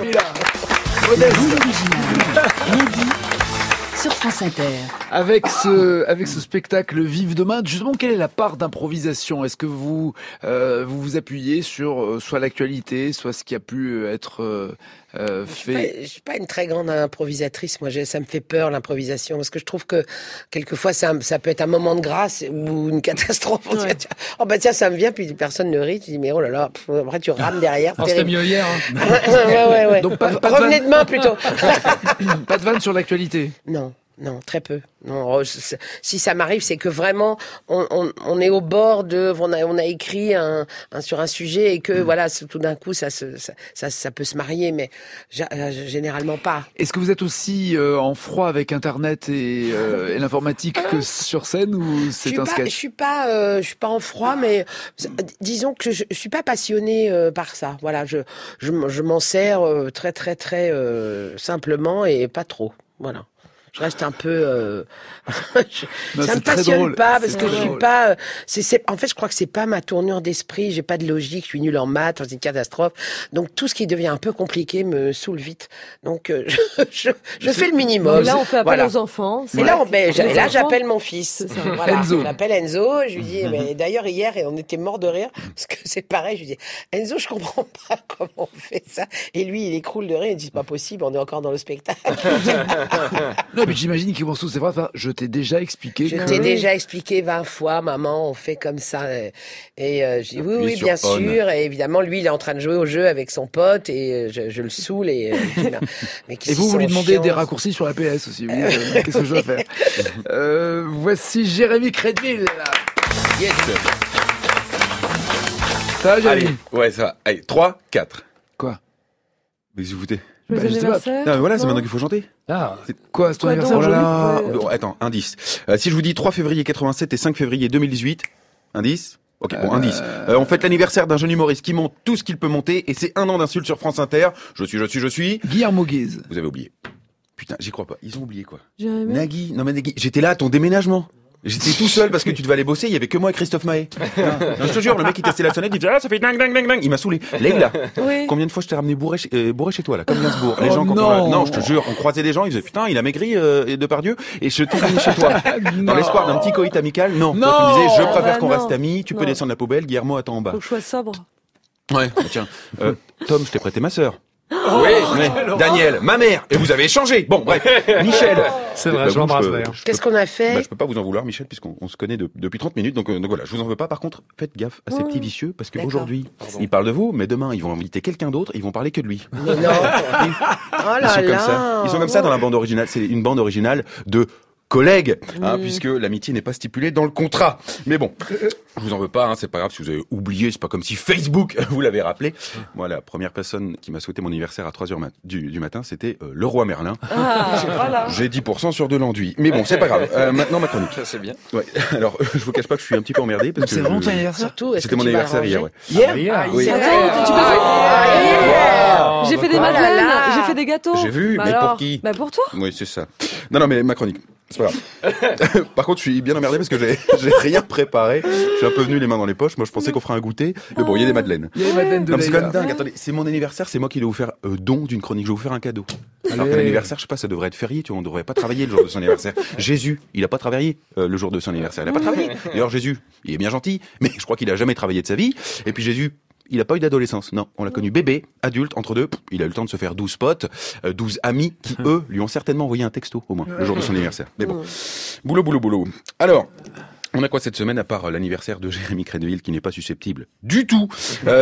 Sur France Inter. Avec ce spectacle Vive demain, justement, quelle est la part d'improvisation? Est-ce que vous vous appuyez sur soit l'actualité, soit ce qui a pu être fait? Je suis pas une très grande improvisatrice. Moi, ça me fait peur, l'improvisation, parce que je trouve que quelquefois ça peut être un moment de grâce ou une catastrophe. Ouais. Oh bah tiens, ça me vient, puis personne ne rit. Tu dis mais oh là là, après tu rames derrière. C'était mieux hier. Hein. ouais. Donc pas de Revenez demain plutôt. Pas de vanne sur l'actualité? Non, très peu. Non, si ça m'arrive, c'est que vraiment, on est au bord on a écrit sur un sujet et que voilà, tout d'un coup, ça peut se marier, mais généralement pas. Est-ce que vous êtes aussi en froid avec Internet et l'informatique que sur scène, ou c'est un sketch? Je suis pas en froid, mais disons que je suis pas passionnée par ça. Voilà, je m'en sers très très très simplement et pas trop. Voilà. Je reste un peu. Ça me passionne pas parce que je suis pas. En fait, je crois que c'est pas ma tournure d'esprit. J'ai pas de logique. Je suis nulle en maths. C'est une catastrophe. Donc tout ce qui devient un peu compliqué me saoule vite. Donc je fais le minimum. Et là, on fait appel aux enfants. Et là, j'appelle mon fils. Voilà, Enzo. On l'appelle Enzo. Je lui dis. Mais d'ailleurs hier, on était mort de rire parce que c'est pareil. Je lui dis Enzo, je comprends pas comment on fait ça. Et lui, il écroule de rire. Il dit c'est pas possible. On est encore dans le spectacle. Non, mais j'imagine qu'ils vont tous ces phrases. Je t'ai déjà expliqué. Je t'ai déjà expliqué 20 fois, maman, on fait comme ça. Et je dis oui, bien sûr. Et évidemment, lui, il est en train de jouer au jeu avec son pote et je le saoule. Et vous lui demandez des raccourcis sur la PS aussi. Qu'est-ce que je dois faire? Voici Jérémy Crédville. Yes. Ça va, Jérémy? Allez, ouais, ça va. Allez, 3, 4. Quoi? Mais vous foutez. Le je sais anniversaire. Non, mais voilà, c'est maintenant qu'il faut chanter. Ah. Quoi, c'est ton Quoi anniversaire donc? aujourd'hui? Bon, attends, indice. Si je vous dis 3 février 87 et 5 février 2018, indice? Ok, bon, indice. On fête l'anniversaire d'un jeune humoriste qui monte tout ce qu'il peut monter et c'est 1 an d'insultes sur France Inter. Je suis. Guillermo Guise. Vous avez oublié. Putain, j'y crois pas. Ils ont oublié quoi? Jérémy. Nagui. Non mais Nagui, j'étais là à ton déménagement. J'étais tout seul parce que tu devais aller bosser, il y avait que moi et Christophe Maé. Non, je te jure, le mec il testait la sonnette, il disait ça fait ding ding ding ding, il m'a saoulé. Leïla, Oui. combien de fois je t'ai ramené bourré chez toi là, comme Gainsbourg. Les gens quand non. je te jure, on croisait des gens, ils disaient putain, il a maigri Depardieu et je t'ai ramené chez toi. Dans l'espoir d'un petit coït amical. Non. Toi, tu me disais je préfère qu'on reste amis, tu peux descendre la poubelle, Guillermo attend en bas. Faut que je sois sobre. Ouais, tiens. Tom, je t'ai prêté ma sœur. Oui, Daniel, ma mère, et vous avez échangé. Bon, bref, Michel. C'est vrai, je l'embrasse d'ailleurs. Qu'est-ce qu'on a fait? Je peux pas vous en vouloir, Michel, puisqu'on se connaît depuis 30 minutes. Donc voilà, je vous en veux pas. Par contre, faites gaffe à ces petits vicieux, parce qu'aujourd'hui, ils parlent de vous, mais demain, ils vont inviter quelqu'un d'autre, ils vont parler que de lui. Mais non. Oh là là. Ils sont comme ça dans la bande originale. C'est une bande originale de collègues, puisque l'amitié n'est pas stipulée dans le contrat. Mais bon, je vous en veux pas, c'est pas grave si vous avez oublié, c'est pas comme si Facebook vous l'avez rappelé. Moi, la première personne qui m'a souhaité mon anniversaire à 3h du matin, c'était le roi Merlin. Voilà. J'ai 10% sur de l'enduit. Mais bon, c'est pas grave. Maintenant, ma chronique. Ça, c'est bien. Ouais. Alors, je vous cache pas que je suis un petit peu emmerdé parce que C'est vraiment ton anniversaire? Surtout, est-ce c'était que mon tu vas anniversaire hier, ouais. Hier? Oui. Attends, tu peux Yeah. J'ai fait des madeleines, j'ai fait des gâteaux. J'ai vu, Bah mais alors, pour qui? Bah pour toi. Oui, c'est ça. Non, mais ma chronique. C'est pas grave. Par contre, je suis bien emmerdé parce que j'ai rien préparé. Je suis un peu venu les mains dans les poches. Moi, je pensais qu'on ferait un goûter. Mais bon, il y a des madeleines. Il y a les madeleines de Non, mais c'est quand même Leïla. dingue. Attendez, c'est mon anniversaire, c'est moi qui vais vous faire don d'une chronique. Je vais vous faire un cadeau. Alors qu'à l'anniversaire, je sais pas, ça devrait être férié, tu vois, on devrait pas travailler le jour de son anniversaire. Jésus, il a pas travaillé le jour de son anniversaire. Il a pas travaillé. D'ailleurs, Jésus, il est bien gentil, mais je crois qu'il a jamais travaillé de sa vie. Et puis Jésus, il a pas eu d'adolescence. Non, on l'a connu bébé, adulte, entre deux. Il a eu le temps de se faire 12 potes, 12 amis qui, eux, lui ont certainement envoyé un texto, au moins, le jour de son anniversaire. Mais bon, boulot. Alors, on a quoi cette semaine à part l'anniversaire de Jérémy Crédville qui n'est pas susceptible du tout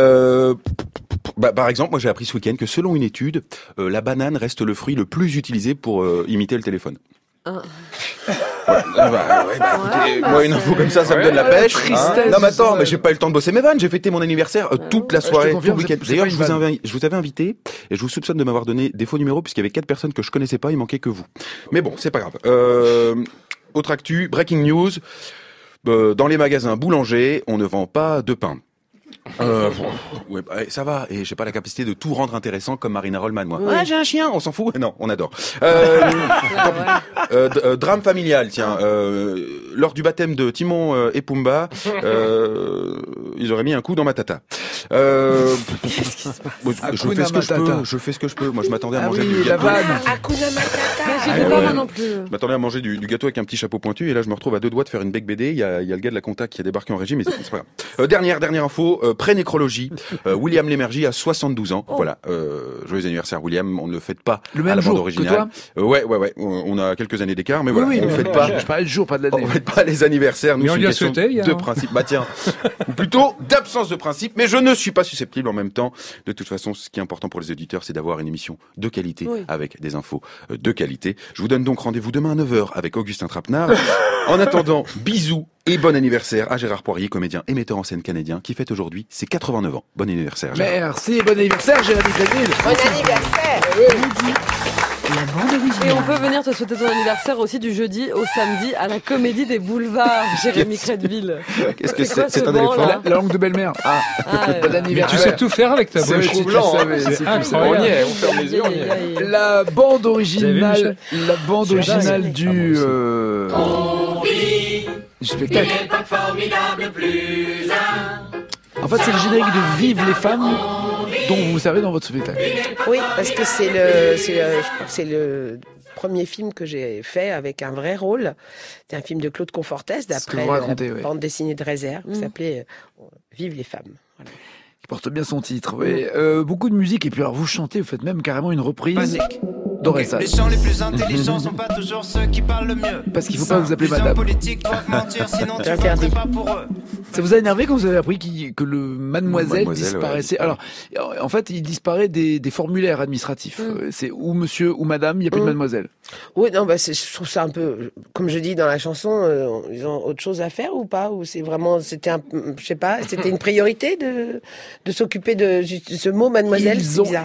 par exemple, moi j'ai appris ce week-end que selon une étude, la banane reste le fruit le plus utilisé pour imiter le téléphone. Moi une info comme ça me donne la pêche. Non mais attends, mais j'ai pas eu le temps de bosser mes vannes, j'ai fêté mon anniversaire toute la soirée, tout le week-end. D'ailleurs, je vous avais invité et je vous soupçonne de m'avoir donné des faux numéros puisqu'il y avait 4 personnes que je connaissais pas, il manquait que vous. Mais bon, c'est pas grave. Autre actu, breaking news. Dans les magasins boulangers, on ne vend pas de pain. Ouais, ça va, et j'ai pas la capacité de tout rendre intéressant comme Marina Rollman, moi. Ouais, j'ai un chien, on s'en fout. Non, on adore. Drame familial, tiens. Lors du baptême de Timon et Pumba, ils auraient mis un coup dans ma tata. Qu'est-ce qui se passe? Je fais ce que je peux. Moi, je m'attendais à manger du gâteau. Hakuna Matata. J'y vais pas moi non plus. Je m'attendais à manger du gâteau avec un petit chapeau pointu, et là, je me retrouve à 2 doigts de faire une bec BD. Il y a le gars de la compta qui a débarqué en régie, mais c'est pas grave. Dernière info, pré-nécrologie. William Lémergie a 72 ans. Voilà. Joyeux anniversaire, William. On ne le fête pas le à même la bande jour originale. Que toi Ouais. On a quelques années d'écart, mais voilà. Oui, on ne fête pas. Je parlais du jour, pas de l'année. On ne fête pas les anniversaires. Nous, mais on c'est lui une a question souhaité, de principe. Bah tiens, ou plutôt d'absence de principe. Mais je ne suis pas susceptible en même temps. De toute façon, ce qui est important pour les auditeurs, c'est d'avoir une émission de qualité avec des infos de qualité. Je vous donne donc rendez-vous demain à 9h avec Augustin Trapenard. En attendant, bisous et bon anniversaire à Gérard Poirier, comédien et metteur en scène canadien, qui fête aujourd'hui ses 89 ans. Bon anniversaire, Gérard. Merci, bon anniversaire, Jérémy Crédville. Bon anniversaire. Et on peut venir te souhaiter ton anniversaire aussi du jeudi au samedi à la Comédie des Boulevards, Jérémy Crédville. Qu'est-ce que quoi, c'est ce un banc, éléphant là La langue de belle-mère. Bon Mais anniversaire. tu sais tout faire avec ta bouche. Si tu savais, si tu savais. On y est, on ferme les yeux, on y est. La bande originale, Michel du spectacle. En fait, c'est le générique de Vive les femmes dont vous savez dans votre spectacle. Oui, parce que je crois que c'est le premier film que j'ai fait avec un vrai rôle. C'est un film de Claude Confortès, d'après la bande dessinée de Réserve, qui s'appelait Vive les femmes. Voilà. Qui porte bien son titre, oui. Beaucoup de musique, et puis alors vous chantez, vous faites même carrément une reprise d'Orelsan. Les gens les plus intelligents sont pas toujours ceux qui parlent le mieux. Parce qu'il faut pas vous appeler madame. Politiques doivent mentir, sinon tu voterais pas pour eux. Ça vous a énervé quand vous avez appris que le mademoiselle disparaissait? Alors, en fait, il disparaît des formulaires administratifs. C'est ou monsieur ou madame, il n'y a plus de mademoiselle. Oui, non, je trouve ça un peu, comme je dis dans la chanson, ils ont autre chose à faire ou pas? Ou c'est vraiment, c'était une priorité de s'occuper de ce mot mademoiselle?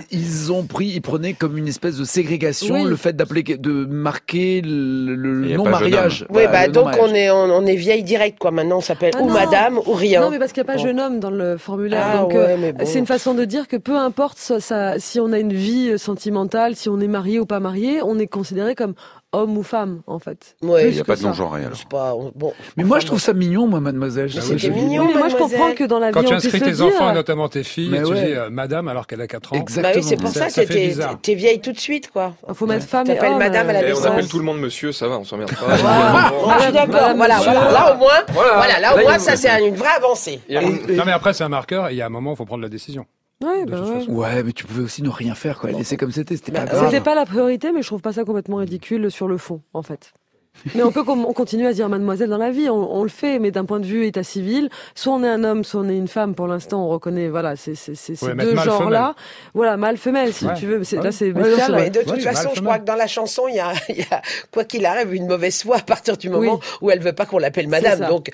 Ils prenaient comme une espèce de ségrégation le fait de marquer le non-mariage. Oui, donc on est vieille direct, quoi. Maintenant, on s'appelle ou madame ou rien. Non, mais parce qu'il n'y a pas jeune homme dans le formulaire. C'est une façon de dire que peu importe si on a une vie sentimentale, si on est marié ou pas marié, on est considéré comme homme ou femme, en fait. Ouais, il n'y a pas de non-genré, alors. Mais moi, je trouve ça mignon, moi, mademoiselle. C'était mignon, mais moi, je comprends que dans la vie, quand tu on puisse inscris le tes dire. enfants, notamment tes filles, Mais tu dis madame alors qu'elle a 4 ans. Exactement. Bah oui, c'est pour ça que t'es vieille tout de suite, quoi. Il faut mettre femme et T'appelles homme. madame à la Et on naissance. appelle tout le monde monsieur, ça va, on s'emmerde pas. Je suis d'accord. Voilà. Là, au moins, ça, c'est une vraie avancée. Non mais après c'est un marqueur et il y a un moment il faut prendre la décision. Ouais, mais tu pouvais aussi ne rien faire, quoi. Laisser comme c'était pas grave. C'était pas la priorité, mais je trouve pas ça complètement ridicule sur le fond, en fait. Mais on continue à dire mademoiselle dans la vie, on le fait, mais d'un point de vue état civil, soit on est un homme, soit on est une femme. Pour l'instant, on reconnaît, ces deux genres-là. Voilà, mâle-femelle, si tu veux. Là, c'est bestial. Mais de toute façon, je crois que dans la chanson, il y a, quoi qu'il arrive, une mauvaise foi à partir du moment où elle veut pas qu'on l'appelle madame. Donc,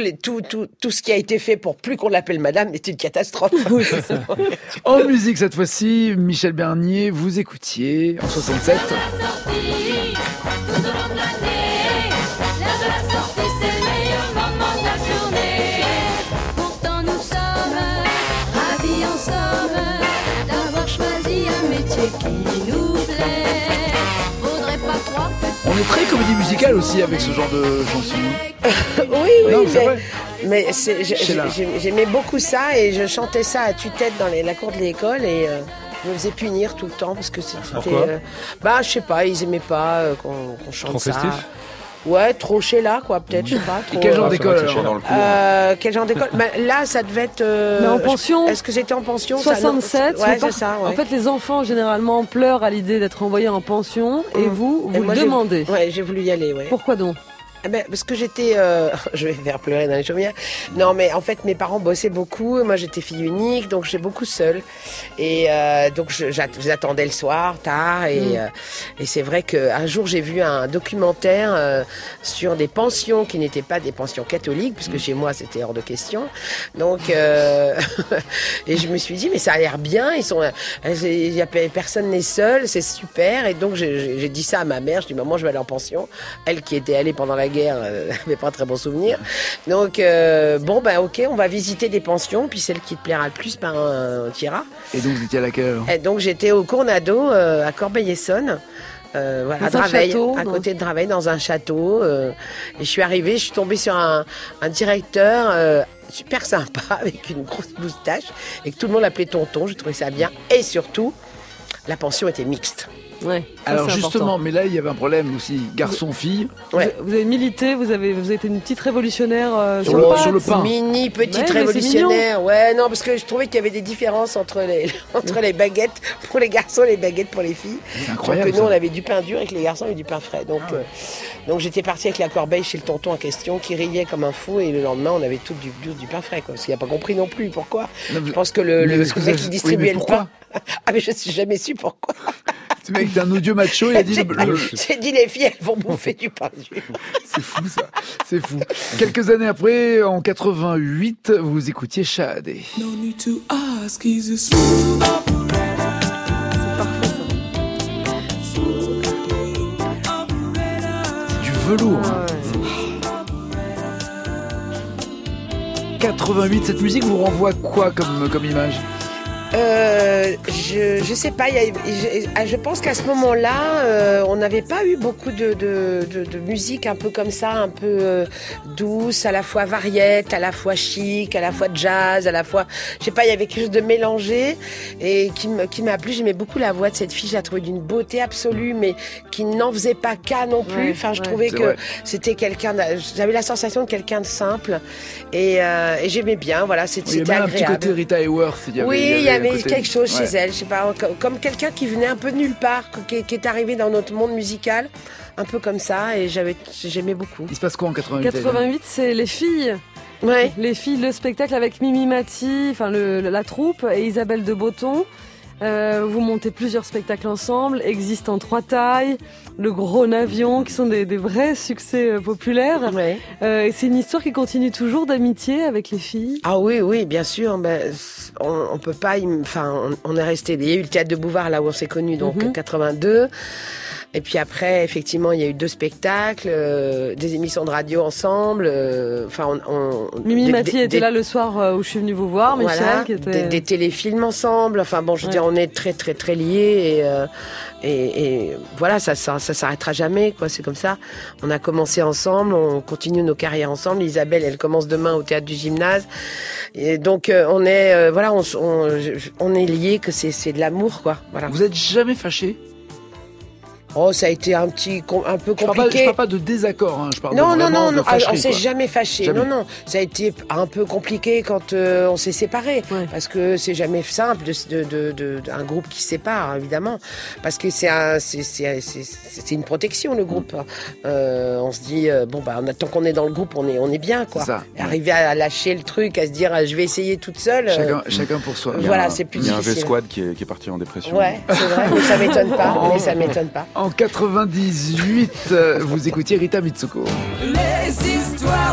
tout ce qui a été fait pour plus qu'on l'appelle madame est une catastrophe. Oui, c'est ça. En musique, cette fois-ci, Michel Bernier, vous écoutiez en 67. On est très comédie musicale aussi avec ce genre de chansons. Mais j'aimais beaucoup ça et je chantais ça à tue-tête dans la cour de l'école et je me faisais punir tout le temps parce que c'était... je sais pas, ils aimaient pas qu'on chante trop ça. festif. Ouais, trop chez là, quoi, peut-être, je sais pas. Et quel genre d'école quel genre d'école Là, ça devait être... Mais en pension. Est-ce que j'étais en pension 67. Ouais, c'est ça. Ouais. En fait, les enfants, généralement, pleurent à l'idée d'être envoyés en pension. Et vous le demandez. Ouais, j'ai voulu y aller, ouais. Pourquoi donc ? Parce que j'étais... je vais faire pleurer dans les chaumières. Non, mais en fait, mes parents bossaient beaucoup. Moi, j'étais fille unique, donc j'étais beaucoup seule. Et donc, j'attendais le soir, tard. Et c'est vrai qu'un jour, j'ai vu un documentaire sur des pensions qui n'étaient pas des pensions catholiques, puisque chez moi, c'était hors de question. Donc, et je me suis dit, mais ça a l'air bien. Personne n'est seul, c'est super. Et donc, j'ai dit ça à ma mère. Je dis, maman, je vais aller en pension. Elle qui était allée pendant la guerre, n'avait pas un très bon souvenir. Donc, ok, on va visiter des pensions, puis celle qui te plaira le plus, tu iras. Et donc, vous étiez à laquelle? Et donc, j'étais au Cournado, à Corbeil-Essonnes. À Draveil, à côté de Draveil, dans un château. Et je suis arrivée, je suis tombée sur un directeur super sympa, avec une grosse moustache, et que tout le monde l'appelait tonton. J'ai trouvé ça bien. Et surtout, la pension était mixte. Ouais, alors justement, important. Mais là il y avait un problème aussi, garçon-fille. Ouais. Vous avez milité, vous avez été une petite révolutionnaire sur le pain. Mini petite révolutionnaire. Ouais, non, parce que je trouvais qu'il y avait des différences entre les baguettes pour les garçons et les baguettes pour les filles. C'est incroyable. Donc nous on avait du pain dur et que les garçons avaient du pain frais. Donc j'étais partie avec la corbeille chez le tonton en question qui riait comme un fou, et le lendemain on avait toutes du pain frais, quoi. Parce qu'il n'a pas compris non plus pourquoi. Non, je pense que le mec qui distribuait le pain. Ah mais je ne suis jamais su pourquoi. Ce mec est un odieux macho, il a dit... J'ai dit les filles, elles vont bouffer du pain dur. C'est fou ça, c'est fou. Quelques années après, en 88, vous écoutiez Shahadé. C'est parfait ça. C'est du velours. Hein. 88, cette musique vous renvoie quoi comme image ? Je sais pas, je pense qu'à ce moment-là, on n'avait pas eu beaucoup de musique un peu comme ça, un peu douce, à la fois variette, à la fois chic, à la fois jazz, à la fois, je sais pas, il y avait quelque chose de mélangé et qui m'a plu. J'aimais beaucoup la voix de cette fille, je la trouvais d'une beauté absolue, mais qui n'en faisait pas cas non plus. Enfin, je trouvais que c'était j'avais la sensation de quelqu'un de simple et j'aimais bien. Voilà, c'était agréable. Il y avait un petit côté Rita Hayworth. Il y avait quelque chose chez elle, je sais pas, comme quelqu'un qui venait un peu de nulle part, qui est arrivé dans notre monde musical, un peu comme ça, et j'aimais beaucoup. Il se passe quoi en 88 ? 88, c'est les filles. Ouais. Les filles, le spectacle avec Mimi Mati, enfin la troupe, et Isabelle de Botton. Vous montez plusieurs spectacles ensemble, Existe en 3 tailles, Le Gros Navion, qui sont des vrais succès populaires. Ouais. Et c'est une histoire qui continue toujours d'amitié avec les filles. Ah oui, bien sûr. On peut pas. On est resté. Il y a eu le théâtre de Bouvard là où on s'est connus, donc 82. Et puis après, effectivement, il y a eu 2 spectacles, des émissions de radio ensemble. Mimi Mati était là le soir où je suis venue vous voir, Michel. Voilà, qui était... des téléfilms ensemble. Enfin bon, je veux dire, on est très très très liés et voilà, ça s'arrêtera jamais, quoi. C'est comme ça. On a commencé ensemble, on continue nos carrières ensemble. Isabelle, elle commence demain au théâtre du Gymnase. Et donc on est on est liés, que c'est de l'amour, quoi. Voilà. Vous êtes jamais fâchés ? Oh, ça a été un peu compliqué. Je parle pas de désaccord, hein. Je parle non, de fâcherie, on s'est jamais fâché. Jamais. Non, ça a été un peu compliqué quand on s'est séparés, parce que c'est jamais simple un groupe qui se sépare, évidemment, parce que c'est une protection, le groupe. On se dit tant qu'on est dans le groupe, on est bien, quoi. Ça, arriver à lâcher le truc, à se dire je vais essayer toute seule. Chacun pour soi. Voilà, c'est plus difficile. Il y a un V-Squad qui est parti en dépression. Ouais, c'est vrai, mais ça m'étonne pas. En 98, vous écoutiez Rita Mitsuko. Les histoires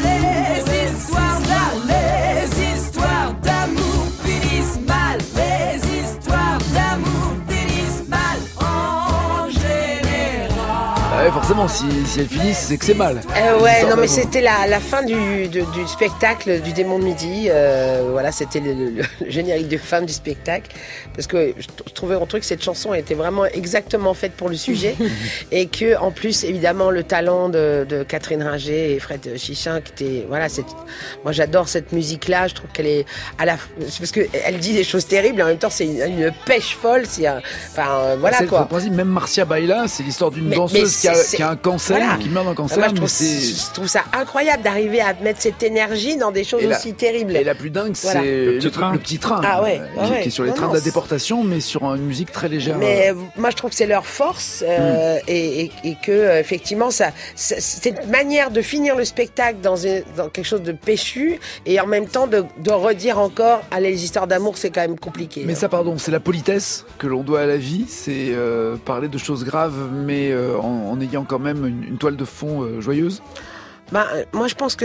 d'amour finissent mal. Les histoires d'amour finissent mal en général. Ouais, forcément, si elles finissent, c'est que c'est mal. Mais c'était la fin du spectacle du Démon de Midi. Voilà, c'était le générique de fin du spectacle. Parce que je trouvais que cette chanson était vraiment exactement faite pour le sujet. Et que, en plus, évidemment, le talent de Catherine Ringer et Fred Chichin, qui était, voilà, moi j'adore cette musique-là. Je trouve qu'elle est parce qu'elle dit des choses terribles, en même temps, c'est une pêche folle. Voilà, quoi. Le principe, même Marcia Baila, c'est l'histoire d'une danseuse qui a qui a un cancer, qui meurt d'un cancer. Moi, je trouve ça incroyable d'arriver à mettre cette énergie dans des choses aussi terribles. Et la plus dingue, c'est le petit train. Ah ouais, qui est sur les trains de la déportation, mais sur une musique très légère. Mais moi, je trouve que c'est leur force et que effectivement, c'est une manière de finir le spectacle dans quelque chose de péchu et en même temps de redire encore, les histoires d'amour, c'est quand même compliqué. Mais ça, pardon, c'est la politesse que l'on doit à la vie, c'est parler de choses graves, mais en ayant quand même une toile de fond joyeuse. Moi, je pense que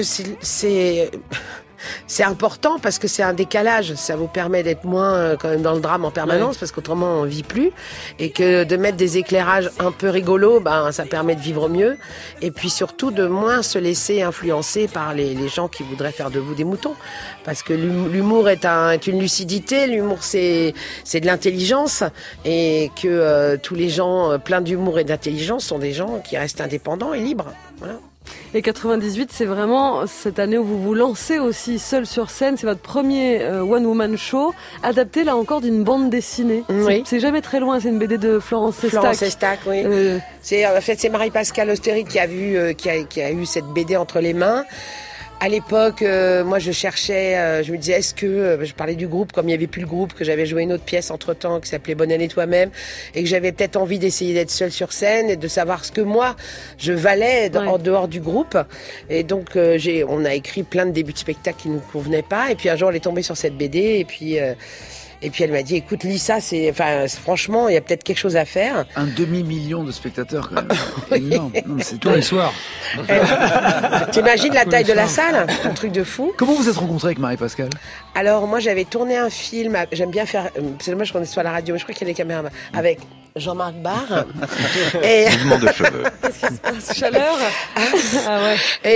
c'est important parce que c'est un décalage. Ça vous permet d'être moins quand même dans le drame en permanence parce qu'autrement on vit plus. Et que de mettre des éclairages un peu rigolos, ça permet de vivre mieux. Et puis surtout de moins se laisser influencer par les gens qui voudraient faire de vous des moutons. Parce que l'humour est une lucidité. L'humour c'est de l'intelligence. Et que tous les gens pleins d'humour et d'intelligence sont des gens qui restent indépendants et libres. Voilà. Et 98, c'est vraiment cette année où vous vous lancez aussi seul sur scène. C'est votre premier one-woman show, adapté là encore d'une bande dessinée. Oui. C'est jamais très loin, c'est une BD de Florence Sestac. Florence Sestac, oui. C'est Marie-Pascale Austéric qui a eu cette BD entre les mains. À l'époque, moi je cherchais, je me disais est-ce que, je parlais du groupe, comme il n'y avait plus le groupe, que j'avais joué une autre pièce entre-temps qui s'appelait Bonne année toi-même, et que j'avais peut-être envie d'essayer d'être seule sur scène et de savoir ce que moi je valais en dehors du groupe. Et donc on a écrit plein de débuts de spectacle qui ne nous convenaient pas, et puis un jour elle est tombée sur cette BD, et puis elle m'a dit, écoute, lis ça, franchement, il y a peut-être quelque chose à faire. 500 000 de spectateurs, quand même. Énorme. Non, c'est tous les soirs. T'imagines la taille de la salle? Un truc de fou. Comment vous êtes rencontrés avec Marie-Pascale? Alors, moi, j'avais tourné un film, j'aime bien faire, c'est dommage qu'on est sur la radio, mais je crois qu'il y a des caméras, avec Jean-Marc Barr. Et... Mouvement de cheveux. Qu'est-ce qui se passe? Chaleur? Ah ouais.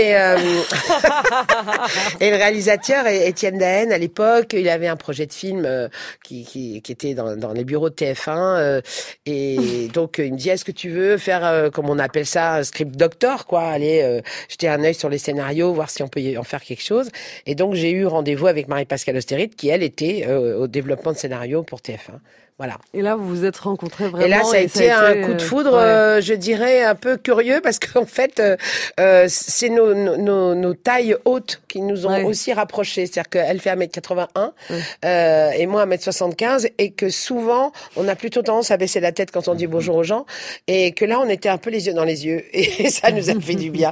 Et le réalisateur, Étienne Dahen, à l'époque, il avait un projet de film qui était dans les bureaux de TF1. Et donc, il me dit, est-ce que tu veux faire, comme on appelle ça, un script doctor, quoi, aller jeter un œil sur les scénarios, voir si on peut en faire quelque chose. Et donc, j'ai eu rendez-vous avec Marie-Pascale Austéric, qui, elle, était au développement de scénario pour TF1. Voilà. Et là, vous vous êtes rencontrés vraiment. Et là, ça a été un coup de foudre, je dirais, un peu curieux, parce qu'en fait, c'est nos tailles hautes qui nous ont aussi rapprochés. C'est-à-dire qu'elle fait 1m81, et moi 1m75, et que souvent, on a plutôt tendance à baisser la tête quand on dit bonjour aux gens, et que là, on était un peu les yeux dans les yeux, et ça nous a fait du bien.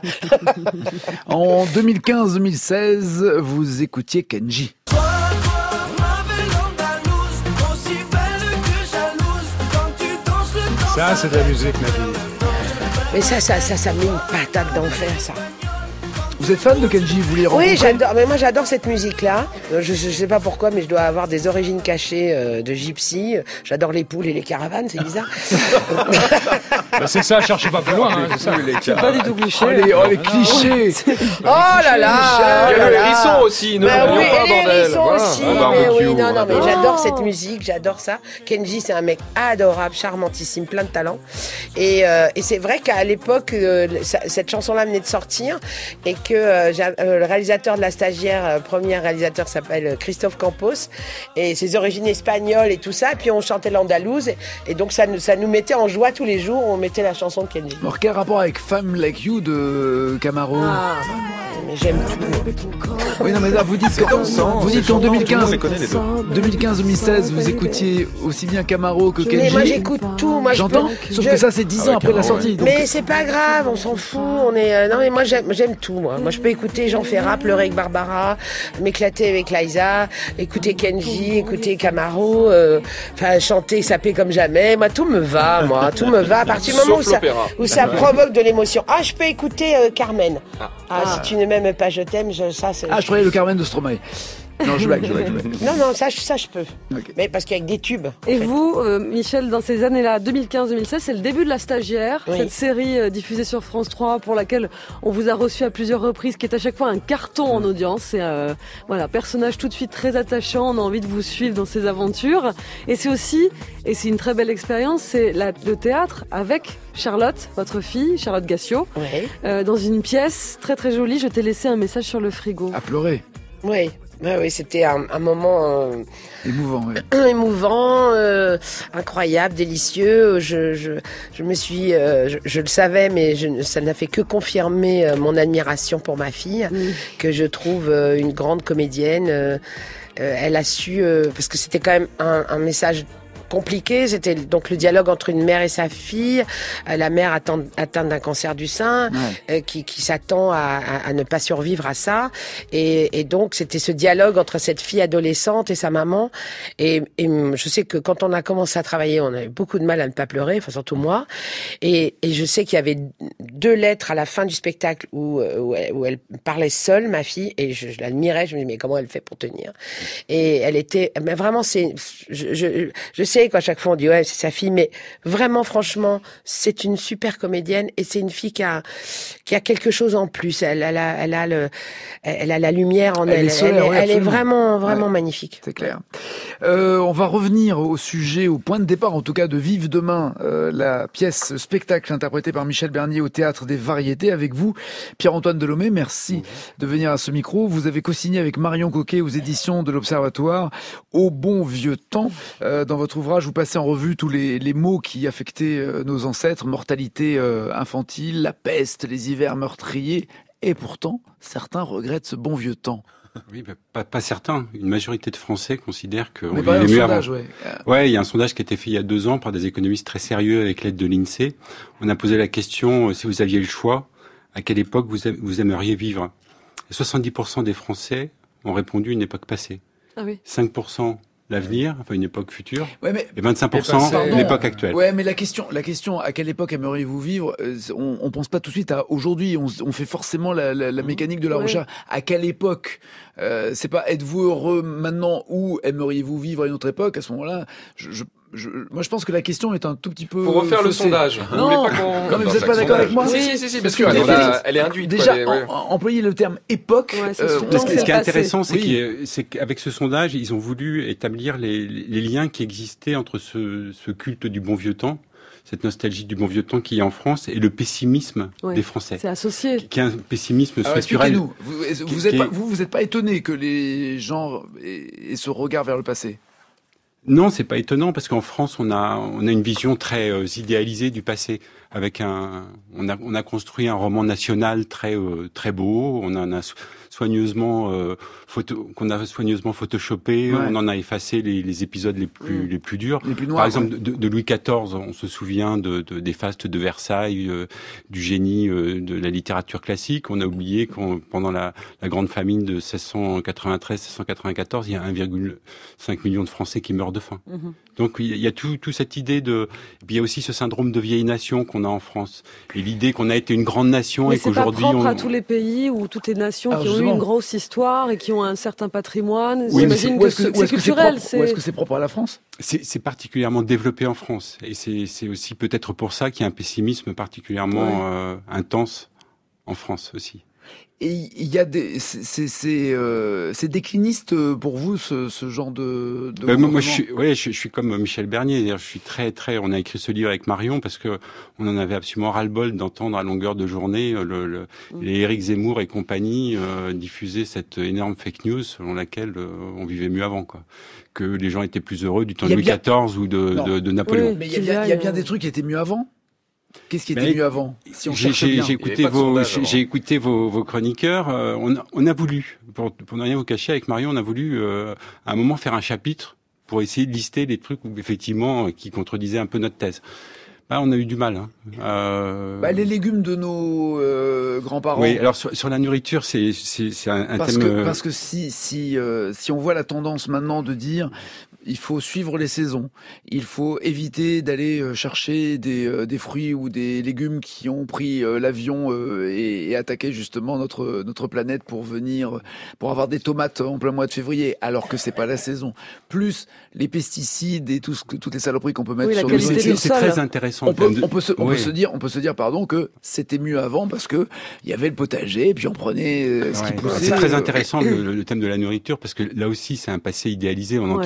En 2015-2016, vous écoutiez Kenji. Ça, c'est de la musique, Nadine. Mais ça met une patate d'enfer, ça. Vous êtes fan de Kenji, vous les rencontrez? Oui, j'adore. Mais moi, j'adore cette musique-là. Je sais pas pourquoi, mais je dois avoir des origines cachées de gypsy. J'adore les poules et les caravanes, c'est bizarre. C'est ça, cherchez pas plus loin. Hein, c'est ça. C'est pas du tout cliché. Les clichés. Oh là là. Il y a le hérisson aussi. Ne l'oublions pas, les bordel. hérissons aussi. Mais oui, non, mais j'adore cette musique, j'adore ça. Kenji, c'est un mec adorable, charmantissime, plein de talent. Et c'est vrai qu'à l'époque, cette chanson-là venait de sortir et que le réalisateur de La Stagiaire, premier réalisateur, s'appelle Christophe Campos, et ses origines espagnoles et tout ça, et puis on chantait l'andalouse, et donc ça nous mettait en joie tous les jours, on mettait la chanson de Kenji. Alors quel rapport avec Femme Like You de Camaro? Mais j'aime tout. Oui, non, mais là, vous dites qu'en 2015-2016, vous écoutiez aussi bien Camaro que Kenji. Mais moi, j'écoute tout. J'entends, sauf que ça, c'est 10 ans après la sortie. Donc... Mais c'est pas grave, on s'en fout. Non, mais moi, j'aime tout, moi. Moi, je peux écouter Jean Ferrat, pleurer avec Barbara, m'éclater avec Liza, écouter Kenji, écouter Camaro, chanter, saper comme jamais. Moi, tout me va, Tout me va. À partir du moment où ça provoque de l'émotion. Ah, je peux écouter Carmen. Si tu ne m'aimes pas, je t'aime. Je croyais le Carmen de Stromae. Non, je blague. Non, ça je peux. Okay. Mais parce qu'avec des tubes. Et vous, Michel, dans ces années-là, 2015-2016, c'est le début de La Stagiaire, cette série diffusée sur France 3 pour laquelle on vous a reçu à plusieurs reprises, qui est à chaque fois un carton en audience. C'est personnage tout de suite très attachant, on a envie de vous suivre dans ces aventures. Et c'est aussi, et c'est une très belle expérience, c'est le théâtre avec Charlotte, votre fille, Charlotte Gassio, dans une pièce très très jolie. Je t'ai laissé un message sur le frigo. À pleurer. Oui. Oui, c'était un moment émouvant, émouvant, incroyable, délicieux. Je me suis, je le savais, mais ça n'a fait que confirmer mon admiration pour ma fille, que je trouve une grande comédienne. Elle a su, parce que c'était quand même un message compliqué, c'était donc le dialogue entre une mère et sa fille, la mère atteinte d'un cancer du sein, qui s'attend à ne pas survivre à ça, et donc c'était ce dialogue entre cette fille adolescente et sa maman, et je sais que quand on a commencé à travailler, on avait beaucoup de mal à ne pas pleurer, enfin surtout moi, et je sais qu'il y avait 2 lettres à la fin du spectacle où elle parlait seule, ma fille, et je l'admirais, je me disais mais comment elle fait pour tenir, et elle était, mais vraiment je sais qu'à chaque fois on dit ouais c'est sa fille, mais vraiment franchement c'est une super comédienne, et c'est une fille qui a quelque chose en plus. Elle a la lumière en elle. Elle est vraiment magnifique. C'est clair. On va revenir au sujet, au point de départ en tout cas de Vive demain, la pièce spectacle interprétée par Michel Bernier au Théâtre des Variétés. Avec vous, Pierre-Antoine Delhomme, merci de venir à ce micro. Vous avez co-signé avec Marion Coquet aux éditions de l'Observatoire Au bon vieux temps. Dans votre ouvrage, vous passez en revue tous les maux qui affectaient nos ancêtres, mortalité infantile, la peste, les hivers meurtriers, et pourtant, certains regrettent ce bon vieux temps. Oui, pas certains. Une majorité de Français considèrent qu'on vivait mieux avant. Ouais, il y a un sondage qui a été fait il y a 2 ans par des économistes très sérieux avec l'aide de l'INSEE. On a posé la question, si vous aviez le choix, à quelle époque vous aimeriez vivre ? Et 70% des Français ont répondu une époque passée. Ah oui. 5% l'avenir, enfin une époque future, et 25% l'époque actuelle. Ouais, mais la question, à quelle époque aimeriez-vous vivre ? On pense pas tout de suite à aujourd'hui. On fait forcément la mécanique de la recherche. À quelle époque ? C'est pas êtes-vous heureux maintenant ou aimeriez-vous vivre à une autre époque ? À ce moment-là, moi, je pense que la question est un tout petit peu. Faut refaire faussée. Le sondage. Non, mais vous n'êtes pas d'accord avec moi ? Si, parce que elle est induite. Déjà, employer le terme époque. Ce qui est intéressant, c'est qu'avec ce sondage, ils ont voulu établir les liens qui existaient entre ce culte du bon vieux temps, cette nostalgie du bon vieux temps qui est en France, et le pessimisme des Français. C'est associé. Qui est un pessimisme structurel. Expliquez-nous. Vous n'êtes pas étonné que les gens aient ce regard vers le passé ? Non, c'est pas étonnant parce qu'en France, on a une vision très idéalisée du passé. On a construit un roman national très beau. On en a soigneusement photoshopé. On en a effacé les épisodes les plus durs. Les plus noirs, par exemple, de Louis XIV, on se souvient des fastes de Versailles, du génie de la littérature classique. On a oublié pendant la grande famine de 1693-1694, il y a 1,5 million de Français qui meurent de faim. Donc il y a tout cette idée de. Puis il y a aussi ce syndrome de vieille nation qu'on a en France, et l'idée qu'on a été une grande nation et qu'aujourd'hui c'est pas propre à tous les pays ou toutes les nations qui ont eu une grosse histoire et qui ont un certain patrimoine. Oui, j'imagine que c'est culturel. Ou est-ce que c'est propre à la France ? C'est particulièrement développé en France, et c'est aussi peut-être pour ça qu'il y a un pessimisme particulièrement intense en France aussi. Et il y a c'est décliniste pour vous ce genre de moi je suis comme Michel Bernier, je suis très on a écrit ce livre avec Marion parce que on en avait absolument ras-le-bol d'entendre à longueur de journée les Éric Zemmour et compagnie diffuser cette énorme fake news selon laquelle on vivait mieux avant, quoi, que les gens étaient plus heureux du temps de Louis XIV ou de Napoléon. Mais il y a bien des trucs qui étaient mieux avant. Qu'est-ce qui était mieux avant, si on cherche bien ? J'ai écouté vos chroniqueurs. On a voulu, pour ne rien vous cacher, avec Marion, on a voulu à un moment faire un chapitre pour essayer de lister les trucs effectivement qui contredisaient un peu notre thèse. On a eu du mal. Les légumes de nos grands-parents. Oui, alors sur la nourriture, c'est un thème. Parce que si on voit la tendance maintenant de dire il faut suivre les saisons, il faut éviter d'aller chercher des fruits ou des légumes qui ont pris l'avion et attaqué justement notre planète pour avoir des tomates en plein mois de février, alors que c'est pas la saison. Plus les pesticides et toutes les saloperies qu'on peut mettre sur nos nourritures. C'est très intéressant. On peut se dire pardon que c'était mieux avant parce que il y avait le potager et puis on prenait ce qui poussait. C'est très intéressant le thème de la nourriture parce que là aussi c'est un passé idéalisé. On entend les critiques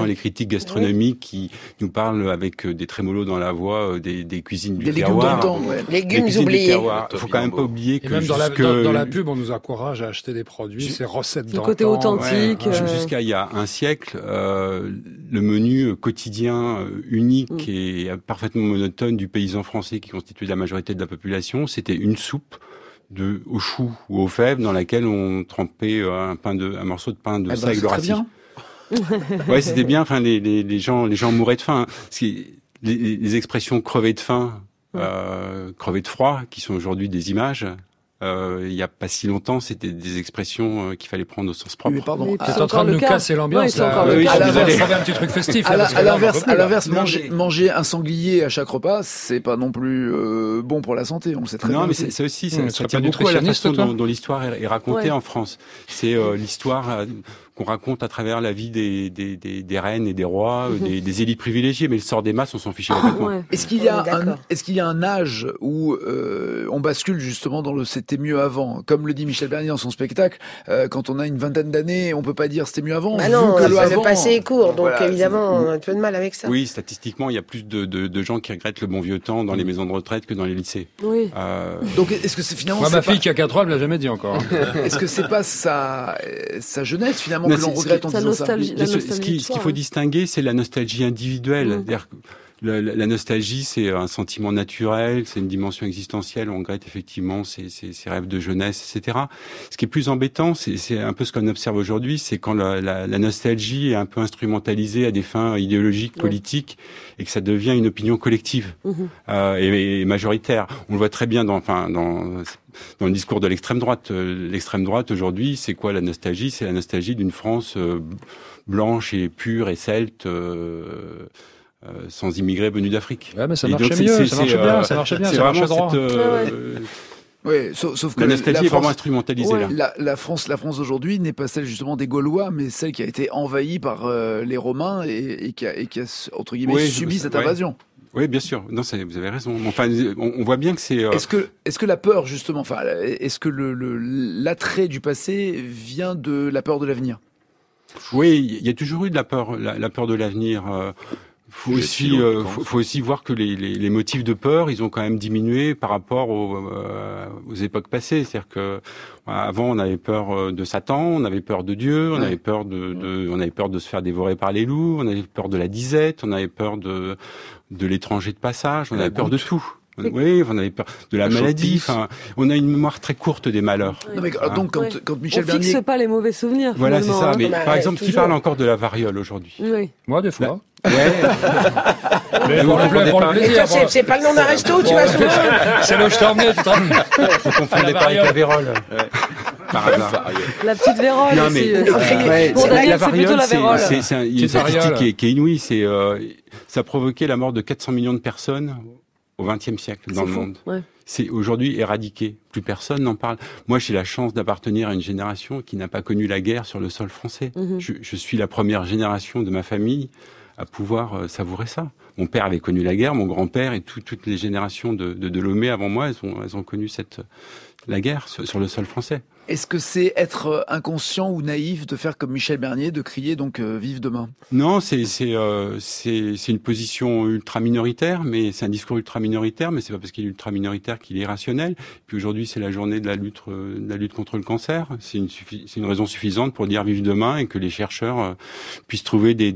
gastronomique qui nous parle avec des trémolos dans la voix des cuisines du terroir. Légumes oubliés. Il faut quand même pas oublier que même dans la pub, on nous encourage à acheter des produits, ces recettes d'antan. Le côté authentique. Jusqu'à il y a un siècle, le menu quotidien unique et parfaitement monotone du paysan français qui constituait la majorité de la population, c'était une soupe au chou ou aux fèves dans laquelle on trempait un morceau de pain de seigle rassis. Ouais, c'était bien. Enfin, les gens mouraient de faim. Les expressions crever de faim, crever de froid, qui sont aujourd'hui des images. Il y a pas si longtemps, c'était des expressions qu'il fallait prendre au sens propre. Mais pardon, t'es en train de nous casser l'ambiance. Vous allez un petit truc festif. À l'inverse, manger un sanglier à chaque repas, c'est pas non plus bon pour la santé. On le sait très bien. Non, mais ça aussi, ça tient beaucoup à la façon dont l'histoire est racontée en France. C'est l'histoire qu'on raconte à travers la vie des reines et des rois, des élites privilégiées, mais le sort des masses, on s'en fiche complètement. Est-ce qu'il y a un âge où on bascule justement dans le c'était mieux avant, comme le dit Michel Bernier dans son spectacle, quand on a une vingtaine d'années, on peut pas dire c'était mieux avant. Bah non, le passé est court, donc évidemment, on a un peu de mal avec ça. Oui, statistiquement, il y a plus de gens qui regrettent le bon vieux temps dans les maisons de retraite que dans les lycées. Oui. Donc est-ce que c'est finalement... Moi, ma fille qui a 4 ans, elle me l'a jamais dit encore. Est-ce que c'est pas sa jeunesse finalement que l'on regrette en disant ça? Ce qu'il faut distinguer, c'est la nostalgie individuelle. C'est-à-dire que la nostalgie, c'est un sentiment naturel, c'est une dimension existentielle. On regrette effectivement ses rêves de jeunesse, etc. Ce qui est plus embêtant, c'est un peu ce qu'on observe aujourd'hui, c'est quand la nostalgie est un peu instrumentalisée à des fins idéologiques, politiques, et que ça devient une opinion collective et majoritaire. On le voit très bien dans le discours de l'extrême droite. L'extrême droite aujourd'hui, c'est quoi la nostalgie? C'est la nostalgie d'une France blanche et pure et celte. Sans immigrés venus d'Afrique. Ouais, mais ça marchait mieux, ça marchait bien, c'est ça marchait vraiment droit. Oui, sauf que la nostalgie est vraiment instrumentalisée là. La France d'aujourd'hui n'est pas celle justement des Gaulois, mais celle qui a été envahie par les Romains et qui a entre guillemets subi cette invasion. Oui, bien sûr. Non, vous avez raison. Enfin, on voit bien que c'est. Est-ce que la peur justement, enfin, est-ce que l'attrait du passé vient de la peur de l'avenir? Oui, il y a toujours eu de la peur de l'avenir. Faut aussi voir que les motifs de peur, ils ont quand même diminué par rapport aux époques passées. C'est-à-dire que avant, on avait peur de Satan, on avait peur de Dieu, on avait peur on avait peur de se faire dévorer par les loups, on avait peur de la disette, on avait peur de l'étranger de passage, on avait peur de tout. Oui, on avait peur de la maladie. Enfin, on a une mémoire très courte des malheurs. Non, mais donc quand Michel Bernier, on fixe pas les mauvais souvenirs. Voilà, c'est ça. Mais par exemple, qui parle encore de la variole aujourd'hui? Oui. Moi, des fois. Ouais. Mais pour le plaisir. C'est pas le nom d'un resto, tu vas souvent. C'est là où je t'ai emmené, tu te rappelles? Vous confondez pas avec la vérole. La petite vérole. Non, mais pour Daniel, c'est plutôt la vérole. C'est une statistique qui est inouïe. Ça a provoqué la mort de 400 millions de personnes au XXe siècle dans le monde. Ouais. C'est aujourd'hui éradiqué. Plus personne n'en parle. Moi, j'ai la chance d'appartenir à une génération qui n'a pas connu la guerre sur le sol français. Je suis la première génération de ma famille à pouvoir savourer ça. Mon père avait connu la guerre, mon grand-père et toutes les générations de Lomé avant moi, elles ont connu la guerre sur le sol français. Est-ce que c'est être inconscient ou naïf de faire comme Michel Bernier, de crier donc vive demain? Non, c'est une position ultra minoritaire, mais c'est un discours ultra minoritaire, mais c'est pas parce qu'il est ultra minoritaire qu'il est irrationnel. Puis aujourd'hui, c'est la journée de la lutte contre le cancer. C'est une raison suffisante pour dire vive demain et que les chercheurs puissent trouver des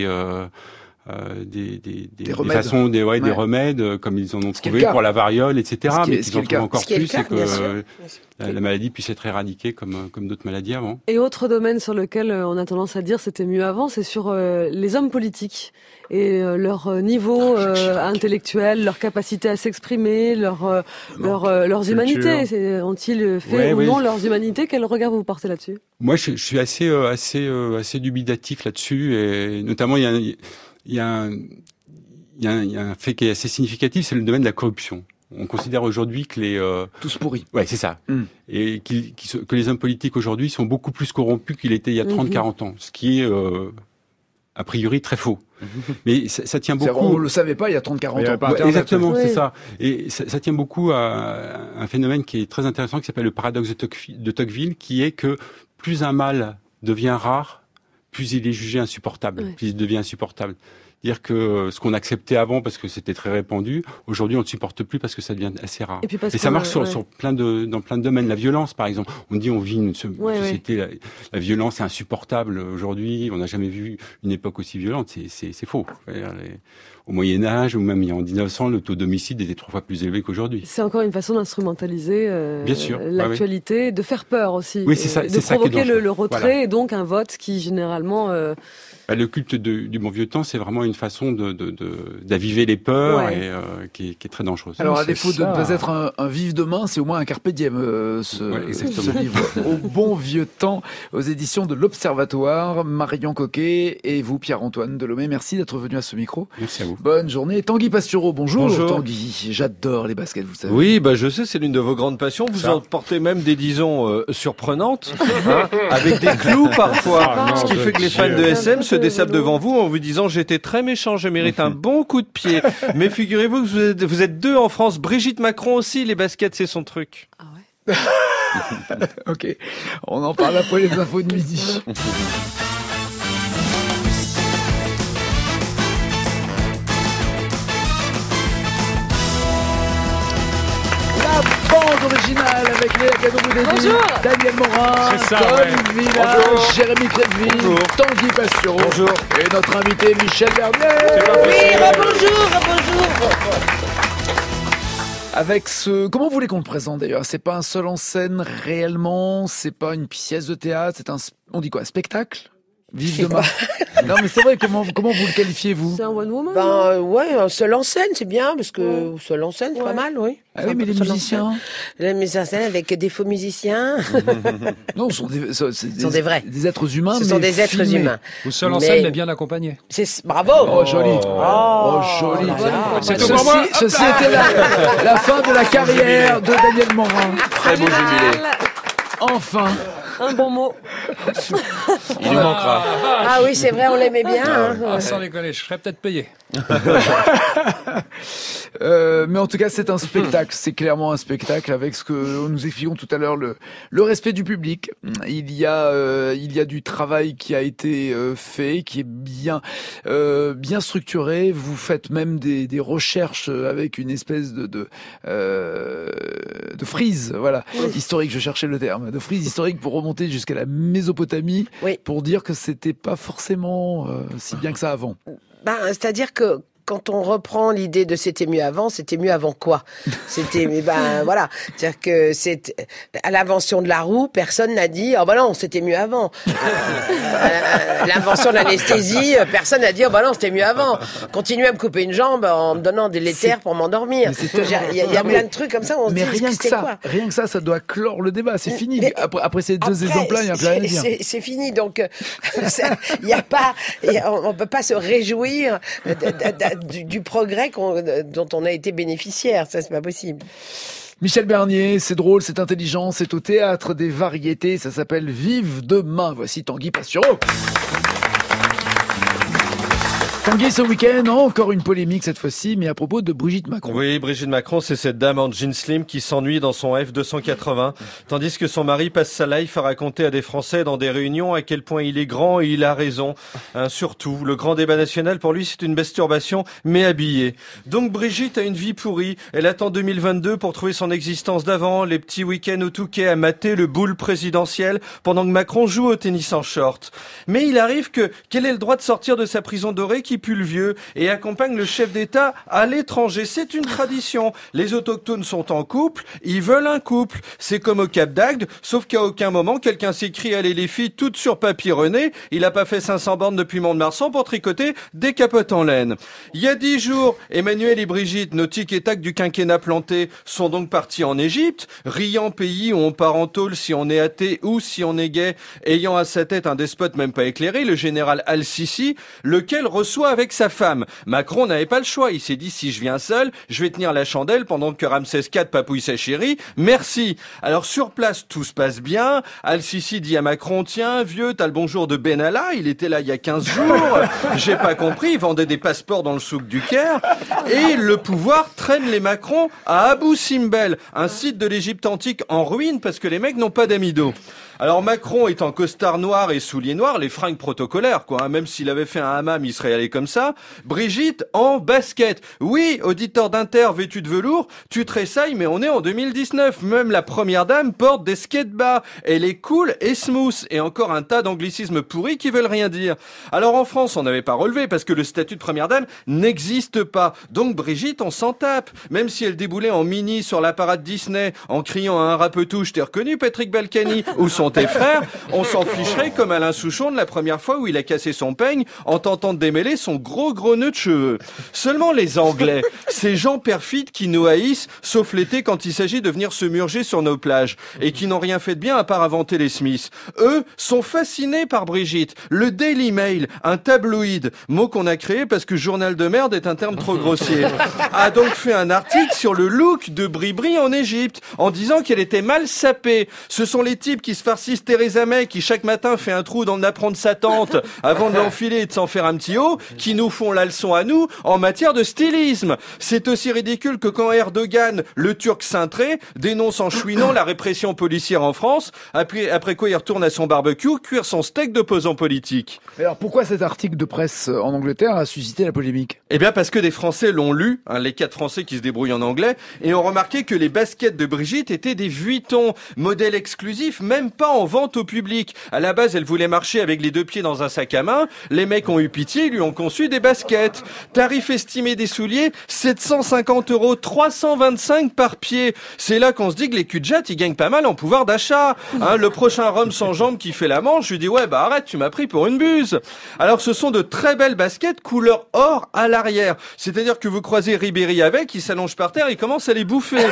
façons, des remèdes comme ils en ont trouvé pour la variole, etc. Mais qu'ils en trouvent encore plus, c'est que la maladie puisse être éradiquée comme d'autres maladies avant. Et autre domaine sur lequel on a tendance à dire c'était mieux avant, c'est sur les hommes politiques et leur niveau intellectuel, leur capacité à s'exprimer, leurs humanités. Ont-ils fait ou non leurs humanités? Quel regard vous portez là-dessus? Moi, je suis assez dubitatif là-dessus, et notamment il y a un fait qui est assez significatif, c'est le domaine de la corruption. On considère aujourd'hui que tous pourris. Ouais, c'est ça. Et que les hommes politiques aujourd'hui sont beaucoup plus corrompus qu'ils étaient il y a 30-40 ans, ce qui est a priori très faux. Mais ça tient beaucoup. On le savait pas il y a 30-40 ans. Exactement, c'est ça. Et ça tient beaucoup à un phénomène qui est très intéressant, qui s'appelle le paradoxe de Tocqueville, qui est que plus un mal devient rare, plus il est jugé insupportable, plus il devient insupportable. Dire que ce qu'on acceptait avant parce que c'était très répandu, aujourd'hui on ne supporte plus parce que ça devient assez rare. Et ça marche dans plein de domaines. La violence, par exemple. On dit on vit une société, la violence est insupportable aujourd'hui. On n'a jamais vu une époque aussi violente. C'est faux. Au Moyen-Âge ou même en 1900, le taux d'homicide était 3 fois plus élevé qu'aujourd'hui. C'est encore une façon d'instrumentaliser l'actualité, de faire peur aussi. Oui, c'est ça. De provoquer le retrait et donc un vote qui généralement... Le culte du bon vieux temps, c'est vraiment une façon d'aviver les peurs et qui est très dangereuse. Alors, à défaut de ne pas être un vive demain, c'est au moins un carpe diem, ce livre. Au bon vieux temps, aux éditions de l'Observatoire. Marion Coquet et vous, Pierre-Antoine Delhomme, merci d'être venu à ce micro. Merci à vous. Bonne journée. Tanguy Pastureau, bonjour. Tanguy, j'adore les baskets, vous savez. Oui, je sais, c'est l'une de vos grandes passions. Vous en portez même des, disons, surprenantes, avec des clous parfois. Ce qui fait que les fans de SM se dessapent devant vous en vous disant j'étais très méchant, je mérite un bon coup de pied. Mais figurez-vous que vous êtes 2 en France. Brigitte Macron aussi, les baskets, c'est son truc. Ah ouais. Ok, on en parle après les infos de midi. Bande originale avec Léa Cadorou-Déby, Daniel Morin, Tom Village, Jérémy Crédville, Tanguy Pastureau et notre invité Michel Bernier. Oui, bonjour. Avec comment vous voulez qu'on le présente d'ailleurs? C'est pas un seul en scène réellement, c'est pas une pièce de théâtre, on dit quoi, spectacle? Vive demain. Non mais c'est vrai, comment vous le qualifiez-vous? C'est un one woman. Un seul en scène, c'est bien, parce que seul en scène, c'est pas mal, oui. Ah oui, mais les musiciens? Les musiciens en scène avec des faux musiciens. Non, ce sont des vrais. Des êtres humains. Ce sont des êtres humains. Ou seul en scène, mais bien accompagné. Bravo! Oh, joli. Oh, joli. C'est tout pour moi. Ceci était la fin de la carrière de Daniel Morin. Très beau jubilé. Enfin. Un bon mot. Il lui manquera. Ah oui, c'est vrai, on l'aimait bien. Sans déconner, je serais peut-être payé. Mais en tout cas, c'est un spectacle. C'est clairement un spectacle avec ce que nous expliquons tout à l'heure, le respect du public. Il y a du travail qui a été fait, qui est bien structuré. Vous faites même des recherches avec une espèce de frise, historique. Je cherchais le terme, de frise historique pour remonter jusqu'à la Mésopotamie, pour dire que c'était pas forcément si bien que ça avant. C'est-à-dire que quand on reprend l'idée de c'était mieux avant quoi? C'est-à-dire que à l'invention de la roue, personne n'a dit non, c'était mieux avant. L'invention de l'anesthésie, personne n'a dit non, c'était mieux avant. Continuer à me couper une jambe en me donnant des laitières pour m'endormir. Il y a plein de trucs comme ça où on se dit rien que ça doit clore le débat. C'est fini. Après ces 2 exemples-là, il n'y a plus rien à dire. C'est fini. Donc, on peut pas se réjouir du progrès dont on a été bénéficiaire. Ça, c'est pas possible. Michel Bernier, c'est drôle, c'est intelligent, c'est au Théâtre des Variétés, ça s'appelle Vive demain. Voici Tanguy Pastureau. Tanguy, ce week-end, encore une polémique cette fois-ci, mais à propos de Brigitte Macron. Oui, Brigitte Macron, c'est cette dame en jean slim qui s'ennuie dans son F280, tandis que son mari passe sa life à raconter à des Français dans des réunions à quel point il est grand et il a raison. Surtout, le grand débat national, pour lui, c'est une masturbation, mais habillée. Donc Brigitte a une vie pourrie. Elle attend 2022 pour trouver son existence d'avant, les petits week-ends au Touquet à mater le boule présidentiel, pendant que Macron joue au tennis en short. Mais il arrive qu'elle ait le droit de sortir de sa prison dorée qui pue le vieux et accompagne le chef d'État à l'étranger. C'est une tradition. Les autochtones sont en couple, ils veulent un couple. C'est comme au Cap d'Agde, sauf qu'à aucun moment quelqu'un s'écrie allez les filles toutes sur papy René, il a pas fait 500 bornes depuis Mont-de-Marsan pour tricoter des capotes en laine. Il y a 10 jours, Emmanuel et Brigitte, nos tic et tac du quinquennat planté, sont donc partis en Égypte, riant pays où on part en tôle si on est athée ou si on est gay, ayant à sa tête un despote même pas éclairé, le général Al-Sisi, lequel reçoit avec sa femme. Macron n'avait pas le choix. Il s'est dit, si je viens seul, je vais tenir la chandelle pendant que Ramsès IV papouille sa chérie. Merci. Alors, sur place, tout se passe bien. Al-Sisi dit à Macron, tiens, vieux, t'as le bonjour de Benalla. Il était là il y a 15 jours. J'ai pas compris. Il vendait des passeports dans le souk du Caire. Et le pouvoir traîne les Macron à Abu Simbel, un site de l'Égypte antique en ruine parce que les mecs n'ont pas d'amido. Alors Macron est en costard noir et souliers noirs, les fringues protocolaires, quoi. Même s'il avait fait un hammam, il serait allé comme ça. Brigitte en basket. Oui, auditeur d'Inter vêtu de velours, tu tressailles, mais on est en 2019. Même la première dame porte des skate-bas. Elle est cool et smooth. Et encore un tas d'anglicismes pourris qui veulent rien dire. Alors en France, on n'avait pas relevé parce que le statut de première dame n'existe pas. Donc Brigitte, on s'en tape. Même si elle déboulait en mini sur la parade Disney en criant à un rapetouche, t'es reconnu Patrick Balkany, où sont tes frères, on s'en ficherait comme Alain Souchon de la première fois où il a cassé son peigne en tentant de démêler son gros nœud de cheveux. Seulement les Anglais, ces gens perfides qui nous haïssent, sauf l'été quand il s'agit de venir se murger sur nos plages, et qui n'ont rien fait de bien à part inventer les Smiths. Eux sont fascinés par Brigitte. Le Daily Mail, un tabloïd, mot qu'on a créé parce que journal de merde est un terme trop grossier, a donc fait un article sur le look de Bribri en Égypte, en disant qu'elle était mal sapée. Ce sont les types qui se farcissent Theresa May, qui chaque matin fait un trou dans le napperon de sa tante avant de l'enfiler et de s'en faire un petit haut, qui nous font la leçon à nous en matière de stylisme. C'est aussi ridicule que quand Erdogan, le Turc cintré, dénonce en chouinant la répression policière en France, après quoi il retourne à son barbecue cuire son steak d'opposant politique. Mais alors pourquoi cet article de presse en Angleterre a suscité la polémique? Eh bien parce que des Français l'ont lu, les 4 Français qui se débrouillent en anglais, et ont remarqué que les baskets de Brigitte étaient des Vuitton, modèle exclusif, même pas en vente au public. À la base, elle voulait marcher avec les 2 pieds dans un sac à main. Les mecs ont eu pitié, ils lui ont conçu des baskets. Tarif estimé des souliers, 750 €, 325 par pied. C'est là qu'on se dit que les cul-de-jatte, ils gagnent pas mal en pouvoir d'achat. Le prochain Rome sans jambes qui fait la manche, je lui dis ouais, bah arrête, tu m'as pris pour une buse. Alors ce sont de très belles baskets couleur or à l'arrière. C'est-à-dire que vous croisez Ribéry avec, il s'allonge par terre, il commence à les bouffer.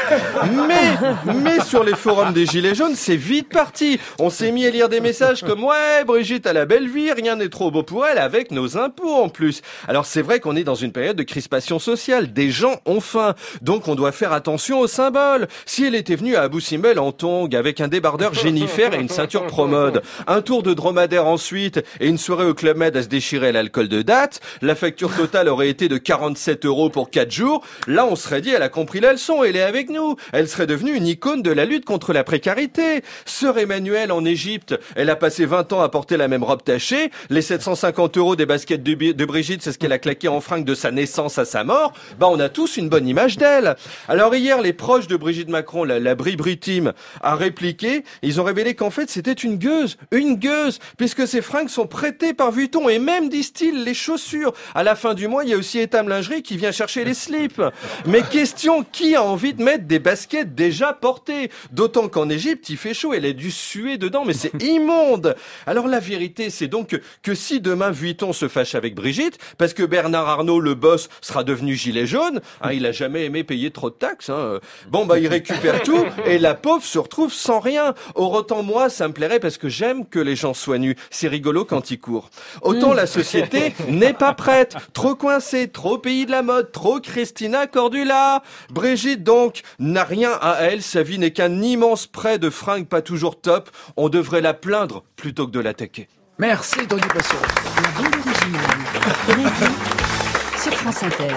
Mais sur les forums des Gilets jaunes, c'est vite parti. On s'est mis à lire des messages comme ouais, Brigitte a la belle vie, rien n'est trop beau pour elle, avec nos impôts en plus. Alors c'est vrai qu'on est dans une période de crispation sociale. Des gens ont faim, donc on doit faire attention aux symboles. Si elle était venue à Abu Simbel en tongs, avec un débardeur Jennifer et une ceinture Promode, un tour de dromadaire ensuite et une soirée au Club Med à se déchirer l'alcool de date, la facture totale aurait été de 47 € pour 4 jours. Là, on serait dit, elle a compris la leçon, elle est avec nous. Elle serait devenue une icône de la lutte contre la précarité. Sœur Emmanuelle en Égypte, elle a passé 20 ans à porter la même robe tachée. Les 750 € des baskets de Brigitte, c'est ce qu'elle a claqué en fringue de sa naissance à sa mort. On a tous une bonne image d'elle. Alors hier, les proches de Brigitte Macron, la Bribri Team, a répliqué. Ils ont révélé qu'en fait, c'était une gueuse, puisque ces fringues sont prêtées par Vuitton et même, disent-ils, les chaussures. À la fin du mois, il y a aussi Etam Lingerie qui vient chercher les slips. Mais question, qui a envie de mettre des baskets déjà portées? D'autant qu'en Égypte, il fait chaud, elle a dû suer dedans, mais c'est immonde. Alors la vérité, c'est donc que si demain Vuitton se fâche avec Brigitte, parce que Bernard Arnault, le boss, sera devenu gilet jaune, il a jamais aimé payer trop de taxes, il récupère tout, et la pauvre se retrouve sans rien. Autant moi, ça me plairait parce que j'aime que les gens soient nus. C'est rigolo quand ils courent. Autant la société n'est pas prête. Trop coincée, trop pays de la mode, trop Christina Cordula. Brigitte, donc, n'a rien à elle. Sa vie n'est qu'un immense prêt de fringues pas toujours top. On devrait la plaindre plutôt que de l'attaquer. Merci, Tanguy Passot. La bande originale. Sur France Inter.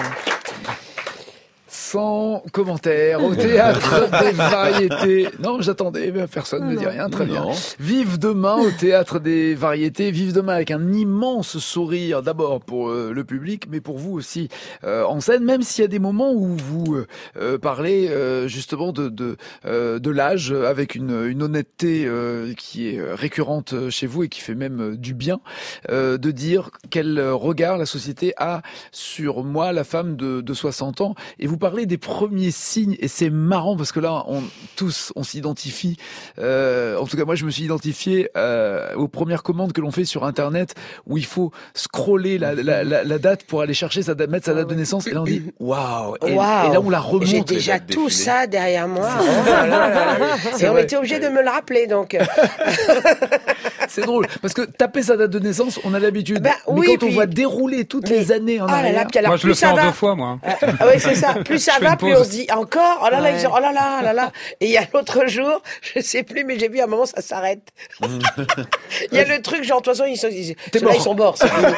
Sans commentaire, au Théâtre des Variétés. Non, j'attendais, mais personne ne me dit rien, très bien. Vive demain au Théâtre des Variétés, vive demain avec un immense sourire, d'abord pour le public, mais pour vous aussi en scène, même s'il y a des moments où vous parlez justement de l'âge, avec une honnêteté qui est récurrente chez vous et qui fait même du bien, de dire quel regard la société a sur moi, la femme de 60 ans, et vous parlez des premiers signes, et c'est marrant parce que là, on s'identifie. En tout cas, moi, je me suis identifié aux premières commandes que l'on fait sur Internet, où il faut scroller la date pour aller chercher mettre sa date de naissance, et là on dit waouh. Et là, on la remonte. J'ai déjà tout ça derrière moi. Et on était obligé de me le rappeler, donc. C'est drôle, parce que taper sa date de naissance, on a l'habitude. Bah, mais oui, quand on voit dérouler toutes les années en arrière... Moi, je le fais en 2 fois, moi. Ah oui, c'est ça. Plus ça va, plus on se dit encore, oh là là, oh là là, oh là là. Et il y a l'autre jour, je sais plus, mais j'ai vu à un moment, ça s'arrête. Il y a le truc, genre, de toute façon, ils sont morts. C'est fini.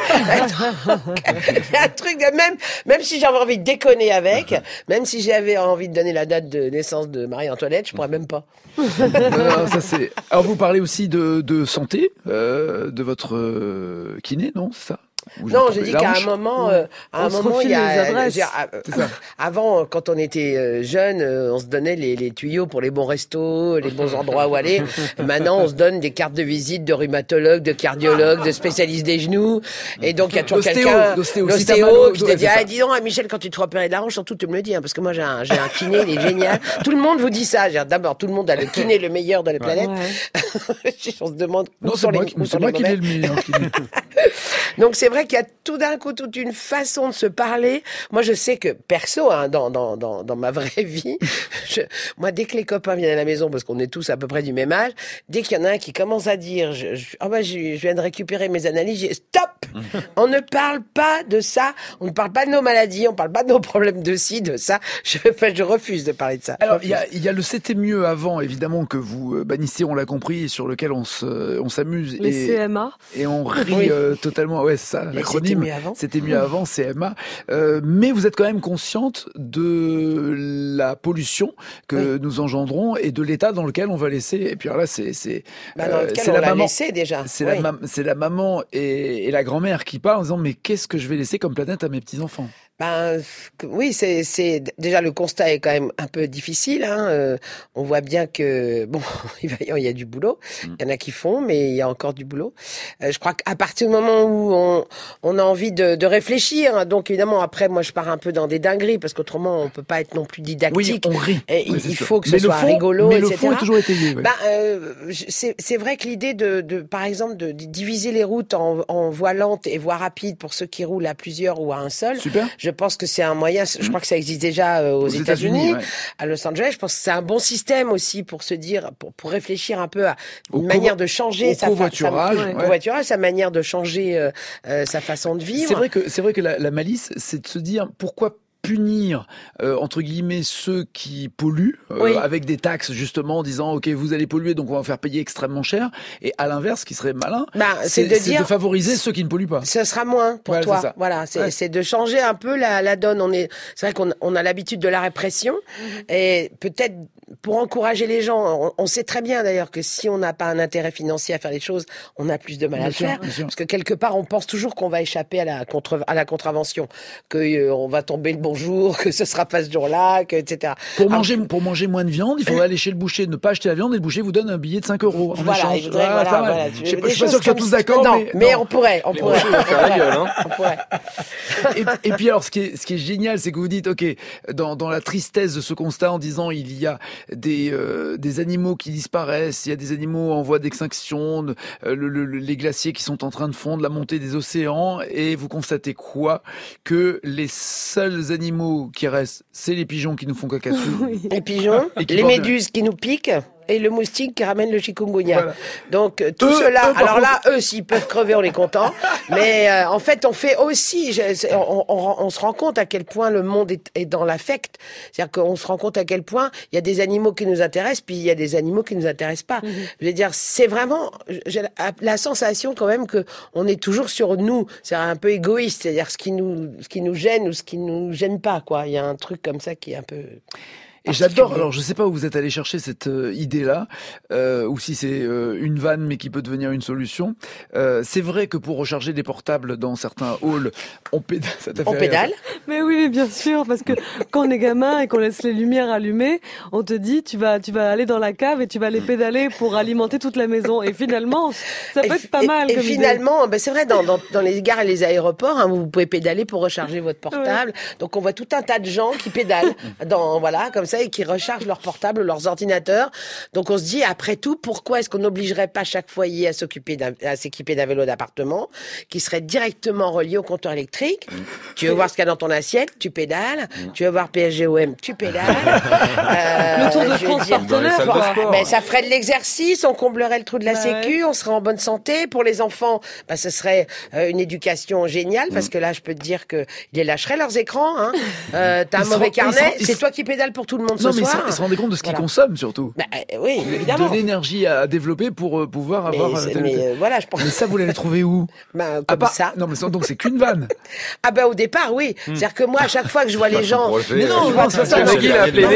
Il y a un truc de même si j'avais envie de déconner avec, même si j'avais envie de donner la date de naissance de Marie-Antoinette, je pourrais même pas. Non, ça c'est. Alors vous parlez aussi de santé, de votre kiné, non, c'est ça? Non, j'ai dit qu'à un moment, il y a, avant, quand on était jeune, on se donnait les tuyaux pour les bons restos, les bons endroits où aller. Maintenant, on se donne des cartes de visite de rhumatologue, de cardiologue, de spécialiste des genoux. Et donc, il y a toujours quelqu'un, l'ostéo, qui te dit, dis donc, Michel, quand tu te opérer de la hanche, surtout tu me le dis, hein, parce que moi, j'ai un kiné, il est génial. Tout le monde vous dit ça. D'abord, tout le monde a le kiné le meilleur de la planète. On se demande où sont les mauvais. Le meilleur. Donc, c'est vrai qu'il y a tout d'un coup toute une façon de se parler. Moi, je sais que perso, hein, dans ma vraie vie, moi, dès que les copains viennent à la maison, parce qu'on est tous à peu près du même âge, dès qu'il y en a un qui commence à dire, je viens de récupérer mes analyses, stop! On ne parle pas de ça. On ne parle pas de nos maladies. On ne parle pas de nos problèmes de ci, de ça. Je refuse de parler de ça. Alors, il y a le c'était mieux avant, évidemment, que vous bannissez, on l'a compris, sur lequel on s'amuse. Les CMA. Et on rit totalement. Ouais, c'est ça, l'acronyme. C'était mieux avant, CMA. Mais vous êtes quand même consciente de la pollution que nous engendrons et de l'état dans lequel on va laisser. Et puis alors là, c'est la maman. Laissé déjà. C'est la maman et la grand-mère qui parlent en disant mais qu'est-ce que je vais laisser comme planète à mes petits-enfants? Oui, c'est déjà le constat est quand même un peu difficile. Hein. On voit bien que il y a du boulot. Il y en a qui font, mais il y a encore du boulot. Je crois qu'à partir du moment où on a envie de réfléchir, donc évidemment après, moi je pars un peu dans des dingueries parce qu'autrement on peut pas être non plus didactique. Oui, on rit. Et il faut que ce soit rigolo, mais etc. Le fond a toujours été lié. C'est vrai que l'idée de par exemple de diviser les routes en voie lente et voie rapide pour ceux qui roulent à plusieurs ou à un seul. Super. Je pense que c'est un moyen, je crois que ça existe déjà aux États-Unis, à Los Angeles. Je pense que c'est un bon système aussi pour se dire, pour réfléchir un peu à une manière de changer sa manière de changer sa façon de vivre. C'est vrai que la malice, c'est de se dire pourquoi punir entre guillemets ceux qui polluent avec des taxes justement en disant ok vous allez polluer donc on va vous faire payer extrêmement cher, et à l'inverse ce qui serait malin c'est de favoriser ceux qui ne polluent pas. Ce sera moins pour toi. Voilà, c'est de changer un peu la donne. C'est vrai qu'on a l'habitude de la répression et peut-être pour encourager les gens, on sait très bien d'ailleurs que si on n'a pas un intérêt financier à faire les choses, on a plus de mal à le faire parce que quelque part on pense toujours qu'on va échapper à la contravention, que on va tomber le bonjour, que ce sera pas ce jour-là, que etc. Pour manger moins de viande, il faudrait aller chez le boucher, ne pas acheter la viande et le boucher vous donne un billet de 5 €. Voilà, je suis pas sûr que soit tous d'accord. Mais on pourrait. On pourrait. Et puis alors, ce qui est génial, c'est que vous dites, ok, dans la tristesse de ce constat, en disant il y a des animaux qui disparaissent, il y a des animaux en voie d'extinction, les glaciers qui sont en train de fondre, la montée des océans, et vous constatez quoi? Que les seuls animaux qui restent, c'est les pigeons qui nous font caca dessus. Les pigeons, les méduses qui nous piquent. Et le moustique qui ramène le chikungunya. Voilà. Donc tout cela, alors là, eux, s'ils peuvent crever, on est content. Mais en fait, on fait aussi, on se rend compte à quel point le monde est dans l'affect. C'est-à-dire qu'on se rend compte à quel point il y a des animaux qui nous intéressent, puis il y a des animaux qui nous intéressent pas. Je veux dire, c'est vraiment, j'ai la sensation quand même que on est toujours sur nous. C'est un peu égoïste, c'est-à-dire ce qui nous gêne ou ce qui nous gêne pas, quoi. Il y a un truc comme ça qui est un peu... Et j'adore, alors je sais pas où vous êtes allé chercher cette idée-là, ou si c'est une vanne mais qui peut devenir une solution. C'est vrai que pour recharger des portables dans certains halls, on pédale. On pédale. Mais oui, mais bien sûr, parce que quand on est gamin et qu'on laisse les lumières allumées, on te dit tu vas aller dans la cave et tu vas aller pédaler pour alimenter toute la maison. Et finalement, ça peut être pas mal. Et finalement, c'est vrai, dans les gares et les aéroports, hein, vous pouvez pédaler pour recharger votre portable. Ouais. Donc on voit tout un tas de gens qui pédalent, comme ça et qui rechargent leur portable, leurs ordinateurs. Donc on se dit, après tout, pourquoi est-ce qu'on n'obligerait pas chaque foyer à s'équiper d'un vélo d'appartement qui serait directement relié au compteur électrique? Tu veux voir ce qu'il y a dans ton assiette, tu pédales. Tu veux voir PSG-OM, tu pédales. Le Tour de France partenaire, quoi. Ben, ça ferait de l'exercice, on comblerait le trou de la sécu, on serait en bonne santé. Pour les enfants, ben, ce serait une éducation géniale, parce que là, je peux te dire qu'ils les lâcheraient leurs écrans. Hein. T'as un mauvais carnet, c'est toi qui pédales pour tout le monde ce soir. Ils se rendent compte de ce qu'ils consomment, surtout. Ben, oui, évidemment. De l'énergie à développer pour pouvoir avoir... voilà, je pense. Mais ça, vous l'avez trouvé où? Ben, comme ça. Non, mais donc c'est qu'une vanne. Ah ben, au départ, oui. C'est-à-dire que moi, à chaque fois que je vois les gens... Mais non, c'est ça. Nagui l'a appelé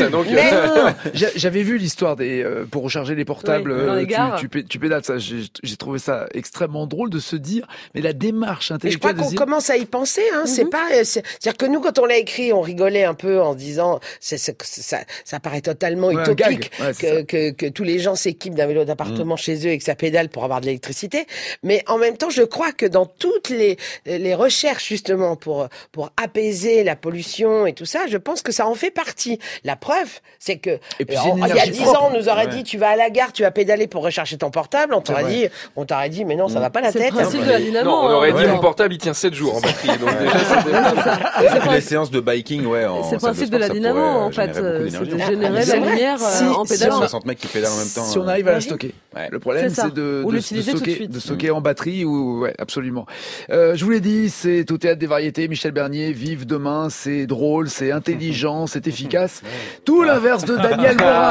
J'avais vu l'histoire des pour recharger les portables, tu pédales. Ça, j'ai trouvé ça extrêmement drôle de se dire, mais la démarche intellectuelle. Mais je crois qu'on commence à y penser. Hein. C'est pas, c'est-à-dire que nous, quand on l'a écrit, on rigolait un peu en disant, ça paraît totalement utopique que tous les gens s'équipent d'un vélo d'appartement chez eux et que ça pédale pour avoir de l'électricité. Mais en même temps, je crois que dans toutes les recherches justement pour apaiser la pollution et tout ça, je pense que ça en fait partie. La preuve, c'est que il y a 10 ans, on nous aurait dit, tu vas à la gare, tu vas pédaler pour recharger ton portable. On t'aurait dit, mais non, ça va pas la tête. C'est le principe de la dynamo. Non, on aurait dit, mon portable, il tient 7 jours en batterie. Donc déjà, les séances de biking, c'est le principe de la dynamo, en fait. C'est de générer la lumière en pédalant. 60 mecs qui pédalent en même temps. Si on arrive à la stocker. Le problème, c'est de stocker en batterie ou, absolument. Je vous l'ai dit, c'est au Théâtre des Variétés. Michel Bernier, vive demain. C'est drôle, c'est intelligent, c'est efficace. Tout l'inverse de Daniel Morin.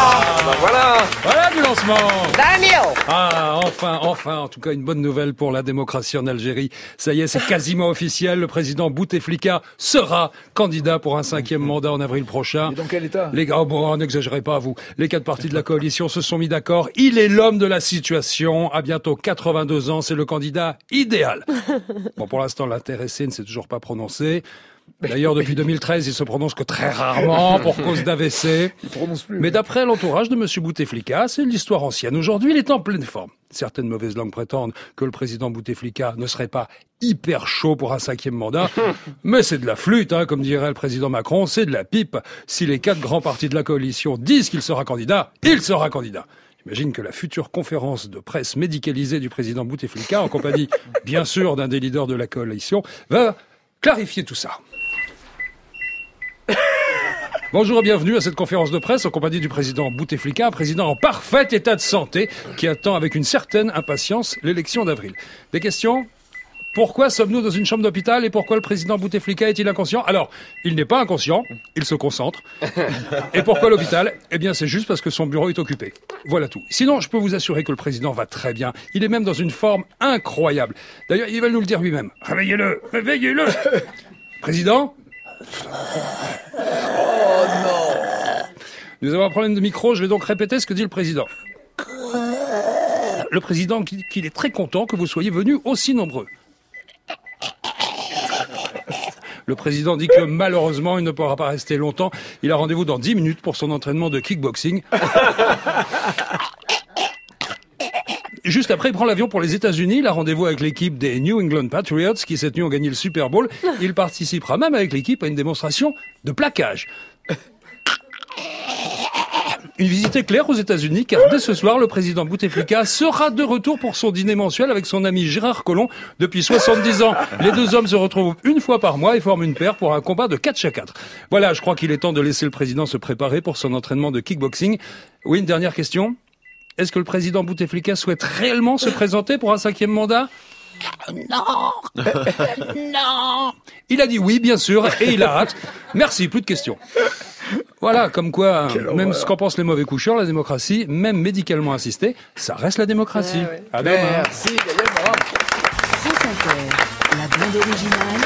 Voilà du lancement. Daniel. Enfin, en tout cas, une bonne nouvelle pour la démocratie en Algérie. Ça y est, c'est quasiment officiel. Le président Bouteflika sera candidat pour un 5e mandat en avril prochain. Et dans quel état? Les gars, n'exagérez pas, vous. Les 4 partis de la coalition se sont mis d'accord. Il est l'homme de la situation. À bientôt 82 ans, c'est le candidat idéal. Bon, pour l'instant, l'intéressé ne s'est toujours pas prononcé. D'ailleurs, depuis 2013, il se prononce que très rarement pour cause d'AVC. Il prononce plus. Mais d'après l'entourage de M. Bouteflika, c'est l'histoire ancienne. Aujourd'hui, il est en pleine forme. Certaines mauvaises langues prétendent que le président Bouteflika ne serait pas hyper chaud pour un 5e mandat. Mais c'est de la flûte, hein, comme dirait le président Macron, c'est de la pipe. Si les 4 grands partis de la coalition disent qu'il sera candidat, il sera candidat. J'imagine que la future conférence de presse médicalisée du président Bouteflika, en compagnie, bien sûr, d'un des leaders de la coalition, va clarifier tout ça. Bonjour et bienvenue à cette conférence de presse en compagnie du président Bouteflika, un président en parfait état de santé qui attend avec une certaine impatience l'élection d'avril. Des questions ? Pourquoi sommes-nous dans une chambre d'hôpital et pourquoi le président Bouteflika est-il inconscient? Alors, il n'est pas inconscient, il se concentre. Et pourquoi l'hôpital? Eh bien, c'est juste parce que son bureau est occupé. Voilà tout. Sinon, je peux vous assurer que le président va très bien. Il est même dans une forme incroyable. D'ailleurs, il va nous le dire lui-même. Réveillez-le, réveillez-le. Président? Oh non! Nous avons un problème de micro, je vais donc répéter ce que dit le président. Le président dit qu'il est très content que vous soyez venus aussi nombreux. Le président dit que malheureusement, il ne pourra pas rester longtemps. Il a rendez-vous dans 10 minutes pour son entraînement de kickboxing. Juste après, il prend l'avion pour les États-Unis. Il a rendez-vous avec l'équipe des New England Patriots qui cette nuit ont gagné le Super Bowl. Il participera même avec l'équipe à une démonstration de plaquage. Une visite éclair aux États-Unis, car dès ce soir, le président Bouteflika sera de retour pour son dîner mensuel avec son ami Gérard Collomb. Depuis 70 ans, les deux hommes se retrouvent une fois par mois et forment une paire pour un combat de 4-4. Voilà, je crois qu'il est temps de laisser le président se préparer pour son entraînement de kickboxing. Oui, une dernière question. Est-ce que le président Bouteflika souhaite réellement se présenter pour un 5e mandat? Non. Non. Il a dit oui, bien sûr, et il a hâte. Merci, plus de questions. Voilà, comme quoi, même ce qu'en pensent les mauvais coucheurs, la démocratie, même médicalement assistée, ça reste la démocratie. Ouais. À demain. Merci, Daniel Morin. France Inter, la bande originale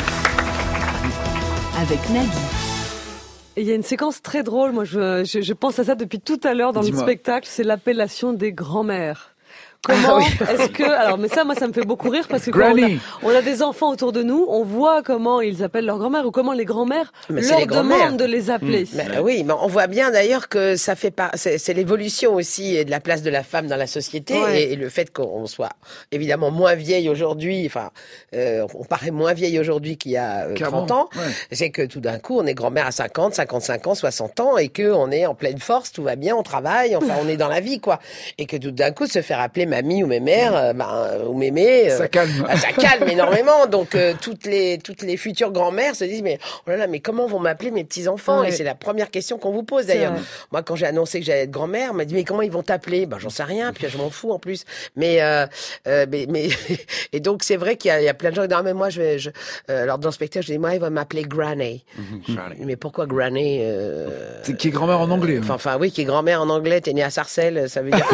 avec Nagui. Et il y a une séquence très drôle, moi je pense à ça depuis tout à l'heure dans le spectacle, c'est l'appellation des grands-mères. Comment est-ce que... Alors, mais ça, moi, ça me fait beaucoup rire parce que quand on a des enfants autour de nous, on voit comment ils appellent leur grand-mère ou comment les grands-mères leur demandent de les appeler. Oui, mais on voit bien d'ailleurs que ça fait pas... C'est l'évolution aussi de la place de la femme dans la société et le fait qu'on soit évidemment moins vieille aujourd'hui, enfin, on paraît moins vieille aujourd'hui qu'il y a 30 ans, c'est que tout d'un coup, on est grand-mère à 50, 55 ans, 60 ans et qu'on est en pleine force, tout va bien, on travaille, enfin, on est dans la vie, quoi. Et que tout d'un coup, se faire appeler mamie ou mémère, ou mémé, ça calme. Ça calme énormément. Donc, toutes les futures grand-mères se disent, mais, oh là là, mais comment vont m'appeler mes petits-enfants? Et c'est la première question qu'on vous pose, d'ailleurs. Moi, quand j'ai annoncé que j'allais être grand-mère, on m'a dit, mais comment ils vont t'appeler? Ben, j'en sais rien, puis je m'en fous, en plus. Mais, et donc, c'est vrai qu'il y a plein de gens qui disent, ah, mais moi, alors, dans le spectacle, je dis, moi, il va m'appeler Granny. Mais pourquoi Granny? C'est qui est grand-mère en anglais. Enfin, oui, qui est grand-mère en anglais, t'es née à Sarcelles, ça veut dire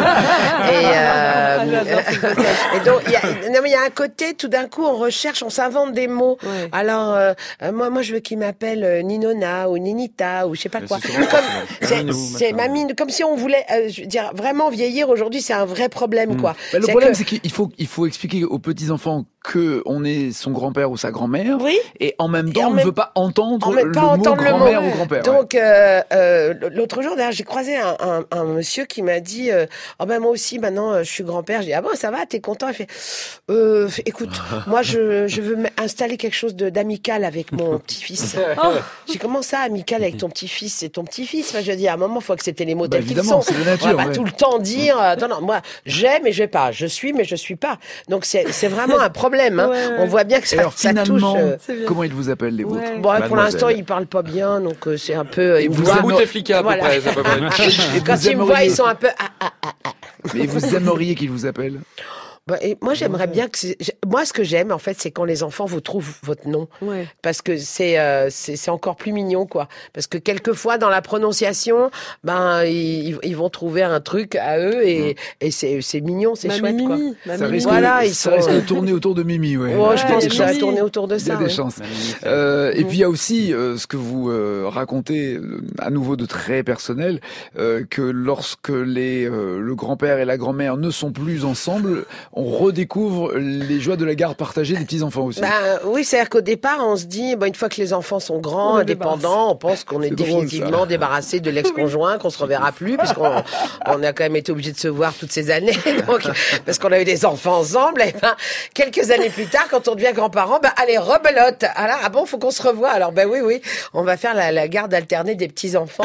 et donc, il y a un côté, tout d'un coup, on recherche, on s'invente des mots. Alors, moi, je veux qu'il m'appelle Ninona ou Ninita ou je sais pas quoi. C'est mamie, comme si on voulait, je veux dire, vraiment vieillir aujourd'hui, c'est un vrai problème, quoi. Le problème, c'est qu'il faut expliquer aux petits-enfants que on est son grand-père ou sa grand-mère, et en même temps, on ne veut pas entendre le mot grand-mère ou grand-père. Donc, l'autre jour, d'ailleurs, j'ai croisé un monsieur qui m'a dit, oh ben moi aussi, maintenant, je suis grand-père. J'ai dit, ah bon, ça va, t'es content? Il fait, écoute, moi, je veux installer quelque chose d'amical avec mon petit-fils. J'ai dit, comment ça, amical avec ton petit-fils? C'est ton petit-fils. Enfin, je veux dire, à un moment, il faut accepter les mots tels qu'ils sont. C'est la nature. On va pas tout le temps dire, non, moi, j'aime et je vais pas. Je suis, mais je suis pas. Donc, c'est vraiment un problème. On voit bien que ça touche. Comment ils vous appellent, les vôtres? Bon, pour l'instant, ils parlent pas bien, donc c'est un peu. Et vous Bouteflika, à peu près. Quand ils me voient, ils sont un peu. Mais vous aimeriez qu'ils vous appellent? Et moi, j'aimerais bien que... Moi, ce que j'aime, en fait, c'est quand les enfants vous trouvent votre nom. Parce que c'est encore plus mignon, quoi. Parce que quelquefois, dans la prononciation, ils vont trouver un truc à eux et c'est mignon, c'est chouette, quoi. Ça risque de tourner autour de Mimi, je pense que ça va tourner autour de ça. Il y a des chances. Et puis, il y a aussi ce que vous racontez, à nouveau de très personnel, que lorsque le grand-père et la grand-mère ne sont plus ensemble, on redécouvre les joies de la garde partagée des petits-enfants aussi. Oui, c'est-à-dire qu'au départ, on se dit, une fois que les enfants sont grands, indépendants, on pense qu'on est définitivement débarrassé de l'ex-conjoint, qu'on se reverra plus, puisqu'on a quand même été obligé de se voir toutes ces années, donc, parce qu'on a eu des enfants ensemble. Et quelques années plus tard, quand on devient grands-parents, allez, rebelote. Ah bon, faut qu'on se revoie. Alors, oui, on va faire la garde alternée des petits-enfants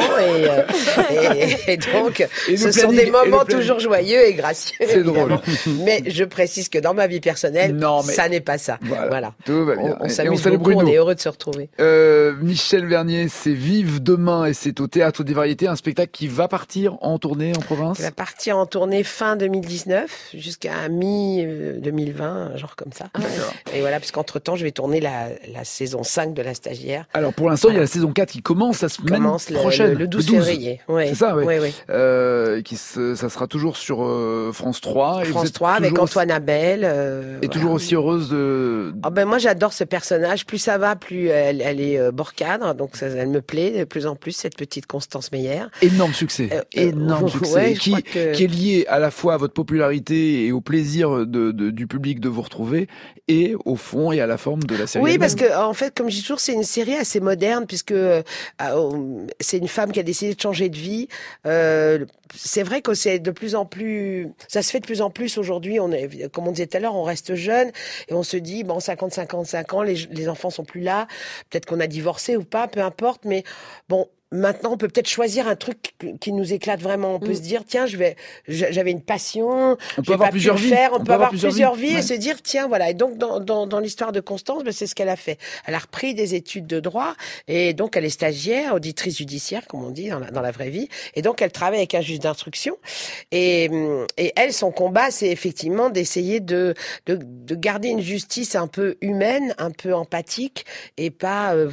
et donc, ce sont des moments toujours joyeux et gracieux. C'est drôle. Mais je précise que dans ma vie personnelle, ça n'est pas ça. Voilà. Tout va bien. On s'amuse beaucoup, on est heureux de se retrouver. Michel Vernier, c'est Vive demain et c'est au Théâtre des Variétés, un spectacle qui va partir en tournée en province. Il va partir en tournée fin 2019 jusqu'à mi-2020, genre comme ça. Et voilà, parce qu'entre-temps, je vais tourner la saison 5 de La Stagiaire. Alors pour l'instant, il y a la saison 4 qui commence la semaine prochaine. Le 12 février. C'est ça, oui. Oui. Ça sera toujours sur France 3. France 3 avec Antoine Abel. Et toujours aussi heureuse de... moi, j'adore ce personnage. Plus ça va, plus elle est bord-cadre. Donc, elle me plaît de plus en plus, cette petite Constance Meyer. Énorme succès. Énorme succès. Qui est lié à la fois à votre popularité et au plaisir du public de vous retrouver et au fond et à la forme de la série. Oui, parce que, en fait, comme je dis toujours, c'est une série assez moderne puisque c'est une femme qui a décidé de changer de vie. C'est vrai que c'est de plus en plus, ça se fait de plus en plus aujourd'hui. Comme on disait tout à l'heure, on reste jeune et on se dit, 55 ans, les enfants sont plus là. Peut-être qu'on a divorcé ou pas, peu importe, mais bon, maintenant, on peut peut-être choisir un truc qui nous éclate vraiment. On peut se dire, tiens, j'avais une passion, on peut avoir plusieurs vies. On peut avoir plusieurs vies et se dire, tiens, voilà. Et donc, dans l'histoire de Constance, c'est ce qu'elle a fait. Elle a repris des études de droit et donc elle est stagiaire, auditrice judiciaire, comme on dit dans la vraie vie. Et donc, elle travaille avec un juge d'instruction. Et elle, son combat, c'est effectivement d'essayer de garder une justice un peu humaine, un peu empathique et pas,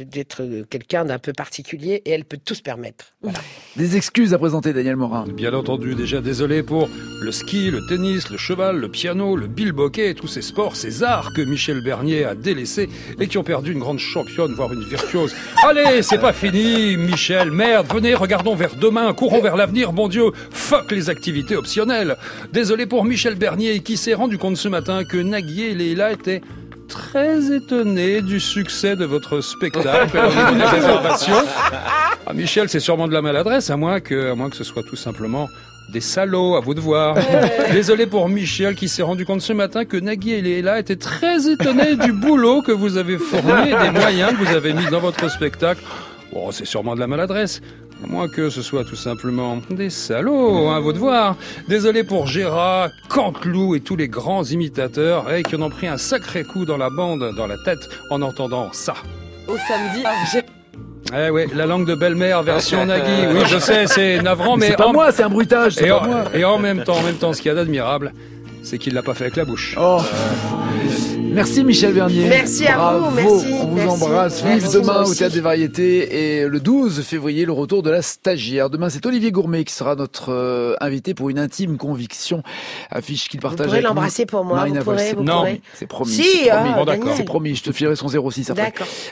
d'être quelqu'un d'un peu particulier et elle peut tout se permettre. Voilà. Des excuses à présenter, Daniel Morin. Bien entendu, déjà désolé pour le ski, le tennis, le cheval, le piano, le bilboquet et tous ces sports, ces arts que Michel Bernier a délaissés et qui ont perdu une grande championne, voire une virtuose. Allez, c'est pas fini, Michel, merde, venez, regardons vers demain, courons vers l'avenir, bon Dieu, fuck les activités optionnelles. Désolé pour Michel Bernier qui s'est rendu compte ce matin que Nagui et Leila étaient très étonnés du succès de votre spectacle au niveau des réservations. Ah, Michel, c'est sûrement de la maladresse, à moins que ce soit tout simplement des salauds, à vous de voir. Désolé pour Michel qui s'est rendu compte ce matin que Nagui et Leila étaient très étonnés du boulot que vous avez fourni et des moyens que vous avez mis dans votre spectacle. Bon, c'est sûrement de la maladresse. À moins que ce soit tout simplement des salauds, à vous de voir. Désolé pour Gérard, Canteloup et tous les grands imitateurs qui en ont pris un sacré coup dans la bande, dans la tête, en entendant ça. Au samedi, Eh ouais, la langue de belle-mère version Nagui. Oui, je sais, c'est navrant, mais... C'est pas moi, c'est un bruitage, c'est pas moi. Et en même temps, ce qu'il y a d'admirable, c'est qu'il l'a pas fait avec la bouche. Oh. Merci Michel Bernier. Merci à Bravo. vous, merci. On vous Merci. embrasse. Vive Merci, demain moi au aussi. Théâtre des Variétés et le 12 février, le retour de la stagiaire. Demain, c'est Olivier Gourmet qui sera notre invité pour une intime conviction. Affiche qu'il partage pourrez avec l'embrasser pour moi, Marina vous pourrez, Volsé. vous Non, pourrez. c'est promis. Si, c'est promis. Daniel. C'est promis, je te filerai son 06 après. D'accord.